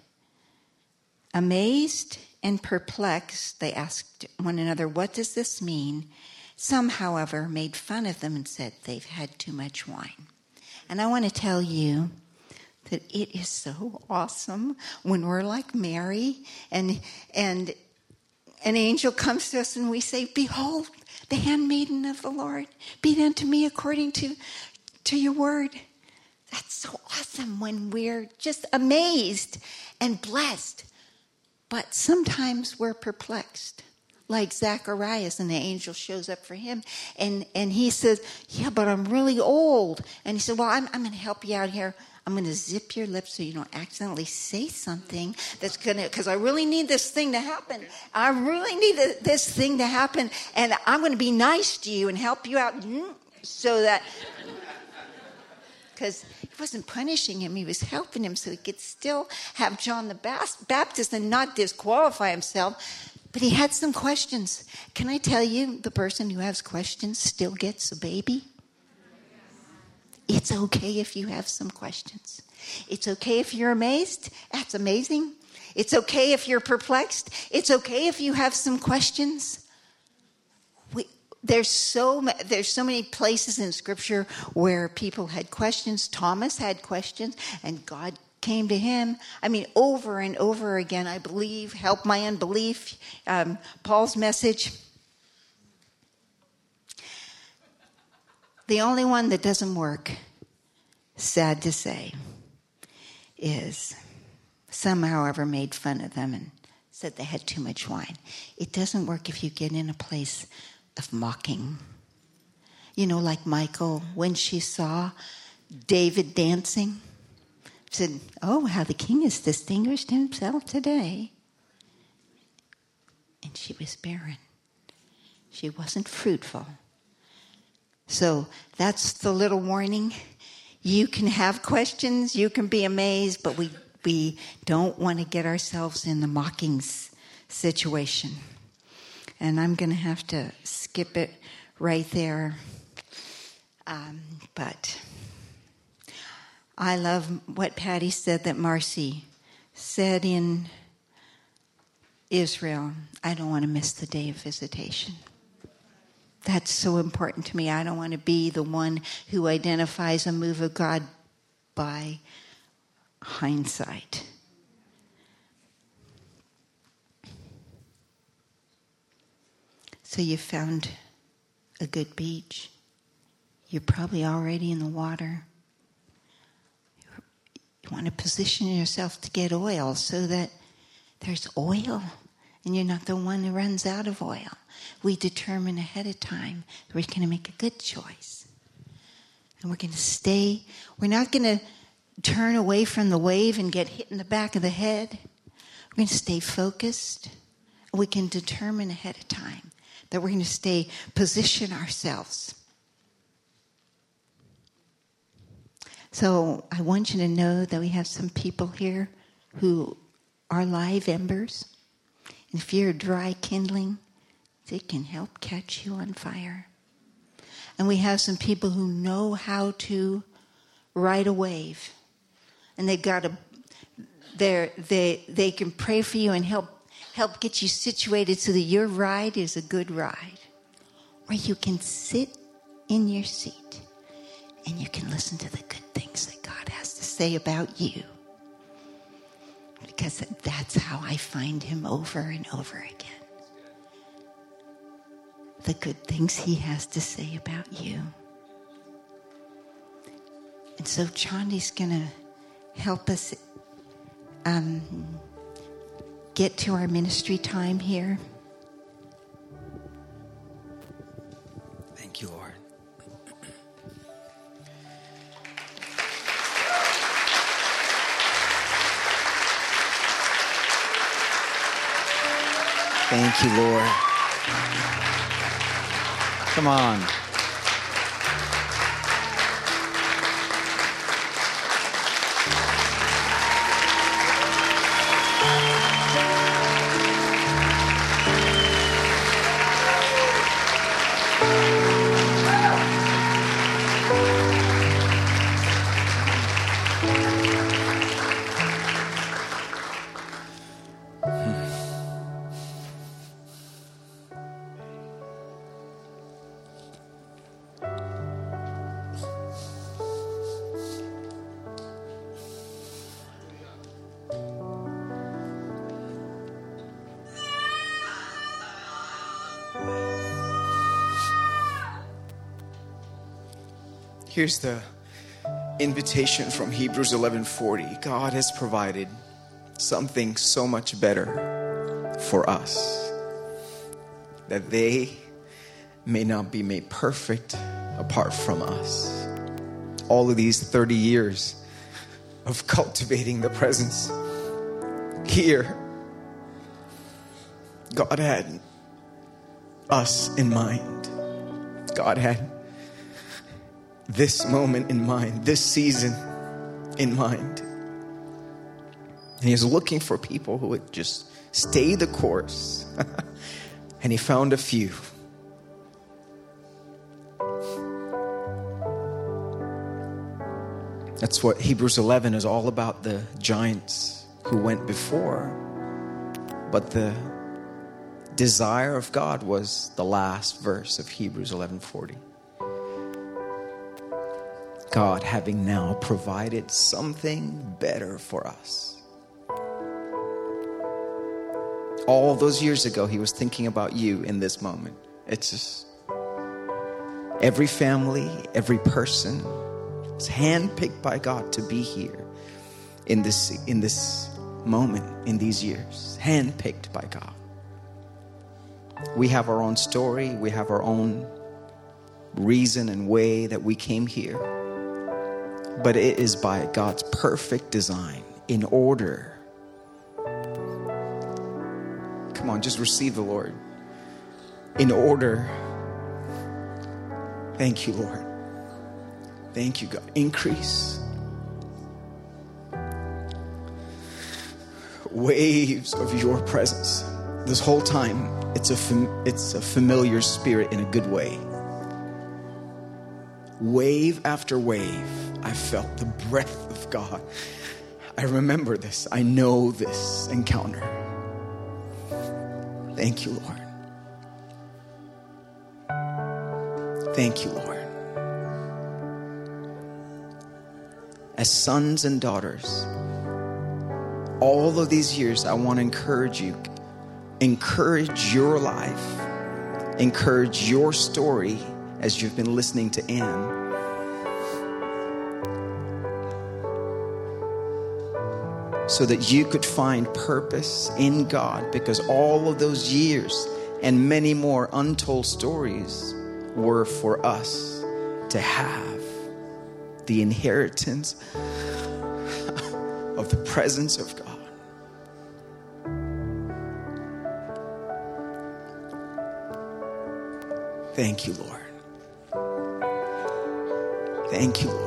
Amazed and perplexed, they asked one another, what does this mean? Some, however, made fun of them and said, they've had too much wine. And I want to tell you that it is so awesome when we're like Mary and and an angel comes to us and we say, behold, the handmaiden of the Lord, be it unto me according to, to your word. That's so awesome when we're just amazed and blessed. But sometimes we're perplexed. Like Zacharias, and the angel shows up for him, and, and he says, yeah, but I'm really old. And he said, well, I'm, I'm going to help you out here. I'm going to zip your lips so you don't accidentally say something that's going to, because I really need this thing to happen. I really need this thing to happen, and I'm going to be nice to you and help you out so that, because he wasn't punishing him, he was helping him so he could still have John the Baptist and not disqualify himself. But he had some questions. Can I tell you, the person who has questions still gets a baby? It's okay if you have some questions. It's okay if you're amazed. That's amazing. It's okay if you're perplexed. It's okay if you have some questions. We, there's so there's so many places in Scripture where people had questions. Thomas had questions, and God came to him. I mean, over and over again, I believe, help my unbelief. Um, Paul's message. The only one that doesn't work, sad to say, is some, however, made fun of them and said they had too much wine. It doesn't work if you get in a place of mocking. You know, like Michal, when she saw David dancing, said, oh, how the king has distinguished himself today. And she was barren. She wasn't fruitful. So that's the little warning. You can have questions, you can be amazed, but we, we don't want to get ourselves in the mocking situation. And I'm going to have to skip it right there. Um, but I love what Patty said that Marcy said in Israel. I don't want to miss the day of visitation. That's so important to me. I don't want to be the one who identifies a move of God by hindsight. So you found a good beach. You're probably already in the water. You want to position yourself to get oil so that there's oil And you're not the one who runs out of oil. We determine ahead of time that we're going to make a good choice. And we're going to stay. We're not going to turn away from the wave and get hit in the back of the head. We're going to stay focused. We can determine ahead of time that we're going to stay, position ourselves. So I want you to know that we have some people here who are live embers. And if you're a dry kindling, they can help catch you on fire. And we have some people who know how to ride a wave. And they've got a, they they they can pray for you and help help get you situated so that your ride is a good ride. Or you can sit in your seat and you can listen to the good things that God has to say about you. Because that's how I find him over and over again. The good things he has to say about you. And so Chandi's going to help us um, get to our ministry time here. Thank you, Lord. Thank you, Lord. Come on. Here's the invitation from Hebrews eleven forty. God has provided something so much better for us, that they may not be made perfect apart from us. All of these thirty years of cultivating the presence here, God had us in mind. God had this moment in mind, this season in mind. And he was looking for people who would just stay the course. And he found a few. That's what Hebrews eleven is all about, the giants who went before. But the desire of God was the last verse of Hebrews eleven forty. God having now provided something better for us. All those years ago, he was thinking about you in this moment. It's just every family, every person is handpicked by God to be here in this, in this moment, in these years. Handpicked by God. We have our own story. We have our own reason and way that we came here. But it is by God's perfect design, in order. Come on, just receive the Lord. In order. Thank you, Lord. Thank you, God. Increase. Waves of your presence. This whole time, it's a fam- it's a familiar spirit in a good way. Wave after wave, I felt the breath of God. I remember this. I know this encounter. Thank you, Lord. Thank you, Lord. As sons and daughters, all of these years, I want to encourage you. Encourage your life. Encourage your story as you've been listening to Anne. so that you could find purpose in God, because all of those years and many more untold stories were for us to have the inheritance of the presence of God. Thank you, Lord. Thank you, Lord.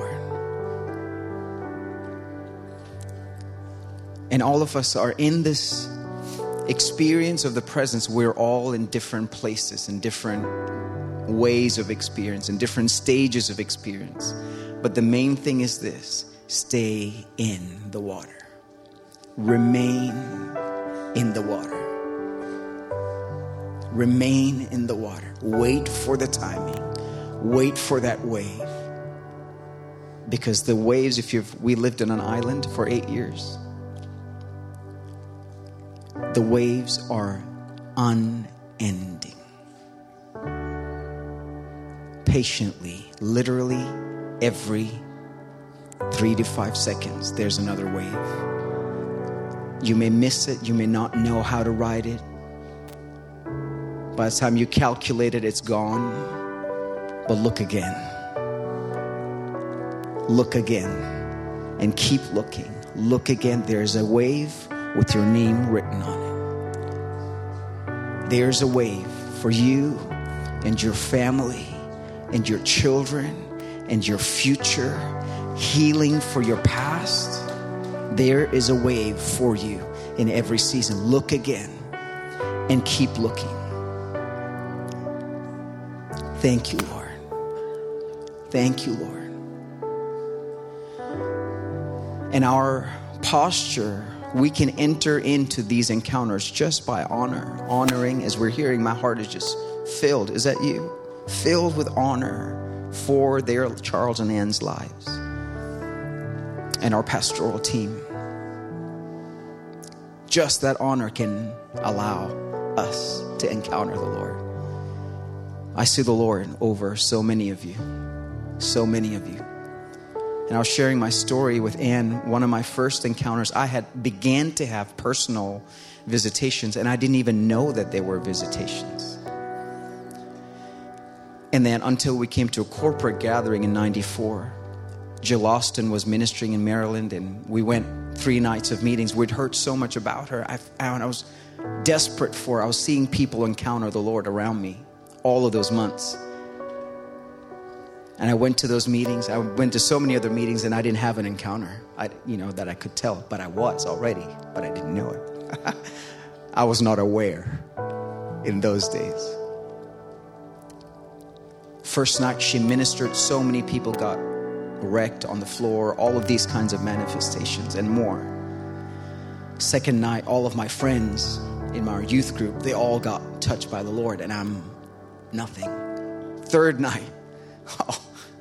And all of us are in this experience of the presence. We're all in different places, in different ways of experience, in different stages of experience. But the main thing is this: stay in the water. Remain in the water. Remain in the water. Wait for the timing. Wait for that wave. Because the waves, if you've, we lived on an island for eight years. The waves are unending. Patiently, literally every three to five seconds, there's another wave. You may miss it. You may not know how to ride it. By the time you calculate it, it's gone. But look again. Look again. And keep looking. Look again. There's a wave with your name written on it. There's a wave for you and your family and your children and your future. Healing for your past. There is a wave for you in every season. Look again and keep looking. Thank you, Lord. Thank you, Lord. And our posture, we can enter into these encounters just by honor. Honoring, as we're hearing, my heart is just filled. Is that you? Filled with honor for their Charles and Ann's lives. And our pastoral team. Just that honor can allow us to encounter the Lord. I see the Lord over so many of you. So many of you. And I was sharing my story with Ann. One of my first encounters, I had began to have personal visitations, and I didn't even know that they were visitations. And then until we came to a corporate gathering in ninety-four, Jill Austin was ministering in Maryland, and we went three nights of meetings. We'd heard so much about her. I, I was desperate for her. I was seeing people encounter the Lord around me all of those months. And I went to those meetings. I went to so many other meetings, and I didn't have an encounter, I, you know, that I could tell. But I was already, but I didn't know it. I was not aware in those days. First night she ministered, so many people got wrecked on the floor, all of these kinds of manifestations and more. Second night, all of my friends in my youth group, they all got touched by the Lord, and I'm nothing. Third night, oh,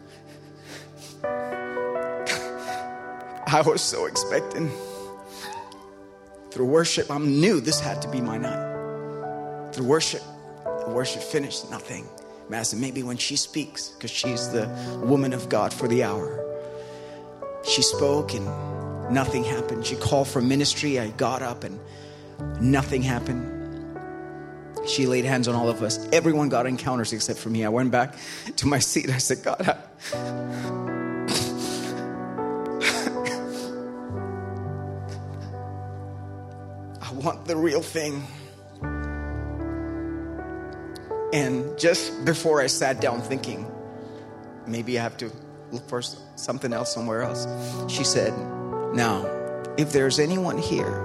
I was so expectant. Through worship, I knew this had to be my night. Through worship, the worship finished, nothing. I said, maybe when she speaks, because she's the woman of God for the hour. She spoke and nothing happened. She called for ministry. I got up and nothing happened. She laid hands on all of us. Everyone got encounters except for me. I went back to my seat. I said, God, I, I want the real thing. And just before I sat down thinking, maybe I have to look for something else somewhere else, she said, now, if there's anyone here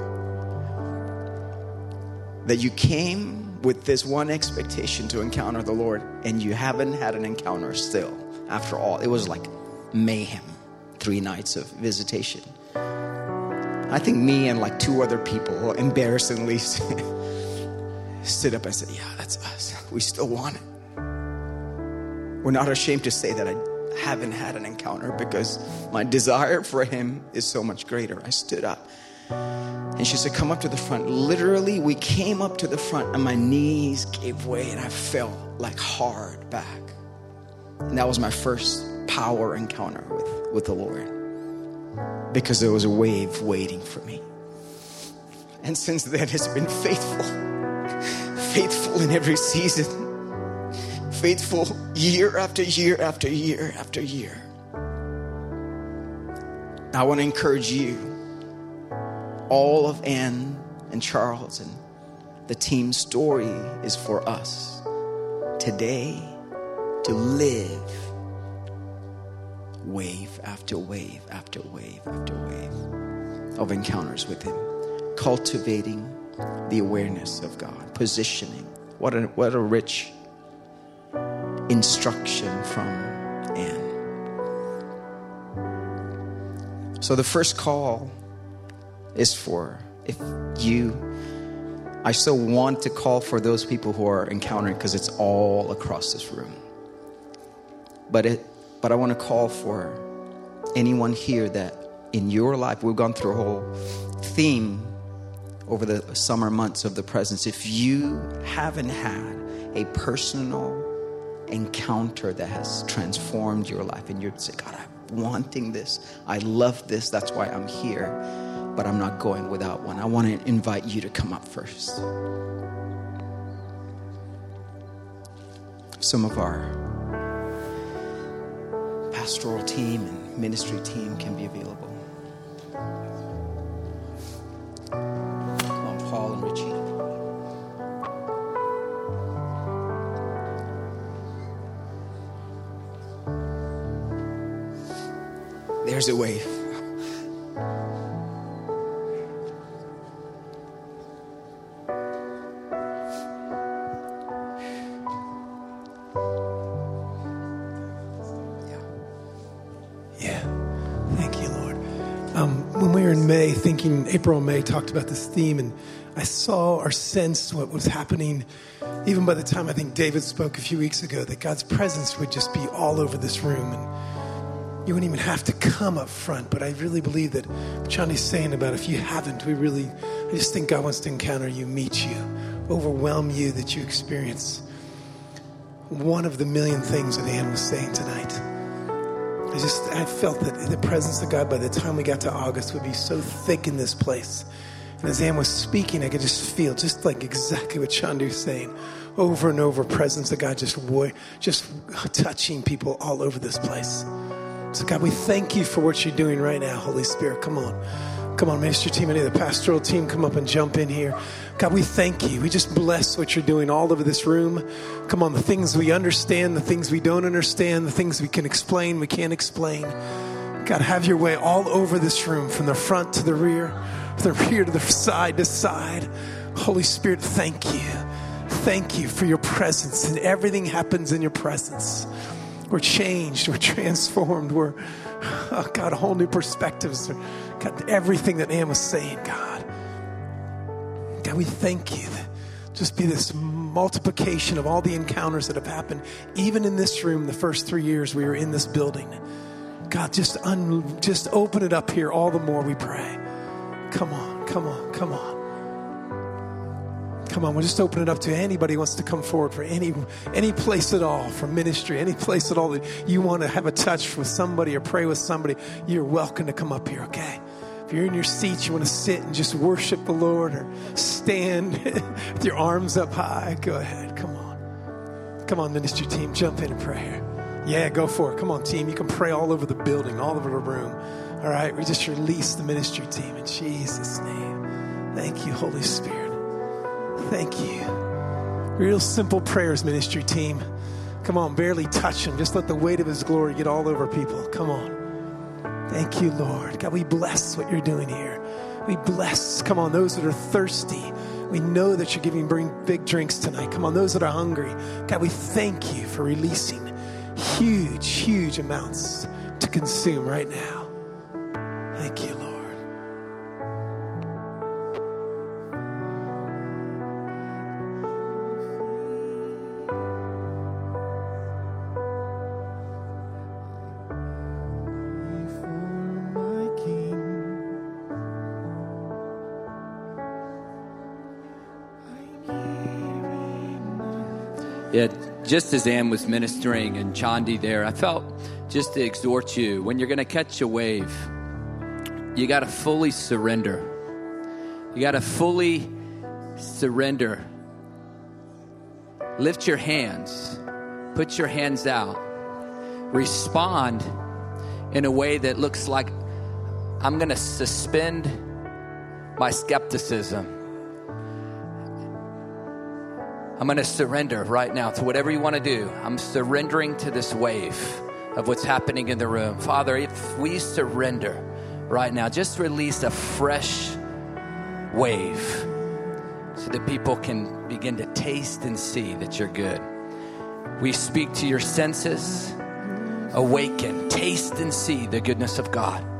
that you came with this one expectation to encounter the Lord and you haven't had an encounter still, after all, it was like mayhem, three nights of visitation. I think me and like two other people embarrassingly stood up and said, yeah, that's us. We still want it. We're not ashamed to say that I haven't had an encounter because my desire for him is so much greater. I stood up and she said, come up to the front. Literally, we came up to the front and my knees gave way and I fell like hard back. And that was my first power encounter with, with the Lord, because there was a wave waiting for me. And since then, it's been faithful. Faithful in every season. Faithful year after year after year after year. I want to encourage you, all of Ann and Charles and the team's story is for us today to live wave after wave after wave after wave of encounters with him, cultivating the awareness of God, positioning. What a, what a rich instruction from Ann. So the first call is for, if you, I so want to call for those people who are encountering, because it's all across this room. But it, but I want to call for anyone here that in your life, we've gone through a whole theme over the summer months of the presence. If you haven't had a personal encounter that has transformed your life, and you're saying, God, I'm wanting this, I love this, that's why I'm here, but I'm not going without one, I want to invite you to come up first. Some of our pastoral team and ministry team can be available. Come on, Paul and Richie. There's a wave. May, thinking April and May talked about this theme, and I saw or sensed what was happening even by the time I think David spoke a few weeks ago, that God's presence would just be all over this room, and you wouldn't even have to come up front. But I really believe that what Chandi's saying about if you haven't, we really, I just think God wants to encounter you, meet you, overwhelm you, that you experience one of the million things that Ann was saying tonight. I just, I felt that the presence of God by the time we got to August would be so thick in this place. And as Ann was speaking, I could just feel, just like exactly what Chandi was saying, over and over, presence of God just, just touching people all over this place. So God, we thank you for what you're doing right now, Holy Spirit. Come on. Come on, ministry team, any of the pastoral team, come up and jump in here. God, we thank you. We just bless what you're doing all over this room. Come on, the things we understand, the things we don't understand, the things we can explain, we can't explain. God, have your way all over this room, from the front to the rear, from the rear to the side to side. Holy Spirit, thank you. Thank you for your presence, and everything happens in your presence. We're changed, we're transformed, we're, oh God, whole new perspectives. God, everything that Ann was saying, God. God, we thank you. Just be this multiplication of all the encounters that have happened, even in this room, the first three years we were in this building. God, just, un, just open it up here all the more, we pray. Come on, come on, come on. Come on, we'll just open it up to anybody who wants to come forward for any any place at all, for ministry, any place at all that you want to have a touch with somebody or pray with somebody. You're welcome to come up here, okay? If you're in your seat, you want to sit and just worship the Lord, or stand with your arms up high, go ahead. Come on. Come on, ministry team, jump in and pray here. Yeah, go for it. Come on, team. You can pray all over the building, all over the room. All right, we just release the ministry team in Jesus' name. Thank you, Holy Spirit. Thank you. Real simple prayers, ministry team. Come on, barely touch him. Just let the weight of his glory get all over people. Come on. Thank you, Lord. God, we bless what you're doing here. We bless, come on, those that are thirsty. We know that you're giving bring big drinks tonight. Come on, those that are hungry. God, we thank you for releasing huge, huge amounts to consume right now. Thank you, Lord. Yeah, just as Ann was ministering and Chandi there, I felt just to exhort you, when you're going to catch a wave, you got to fully surrender. You You got to fully surrender. Lift your hands. Put your hands out. Respond in a way that looks like, I'm going to suspend my skepticism. I'm going to surrender right now to whatever you want to do. I'm surrendering to this wave of what's happening in the room. Father, if we surrender right now, just release a fresh wave so that people can begin to taste and see that you're good. We speak to your senses. Awaken, taste and see the goodness of God.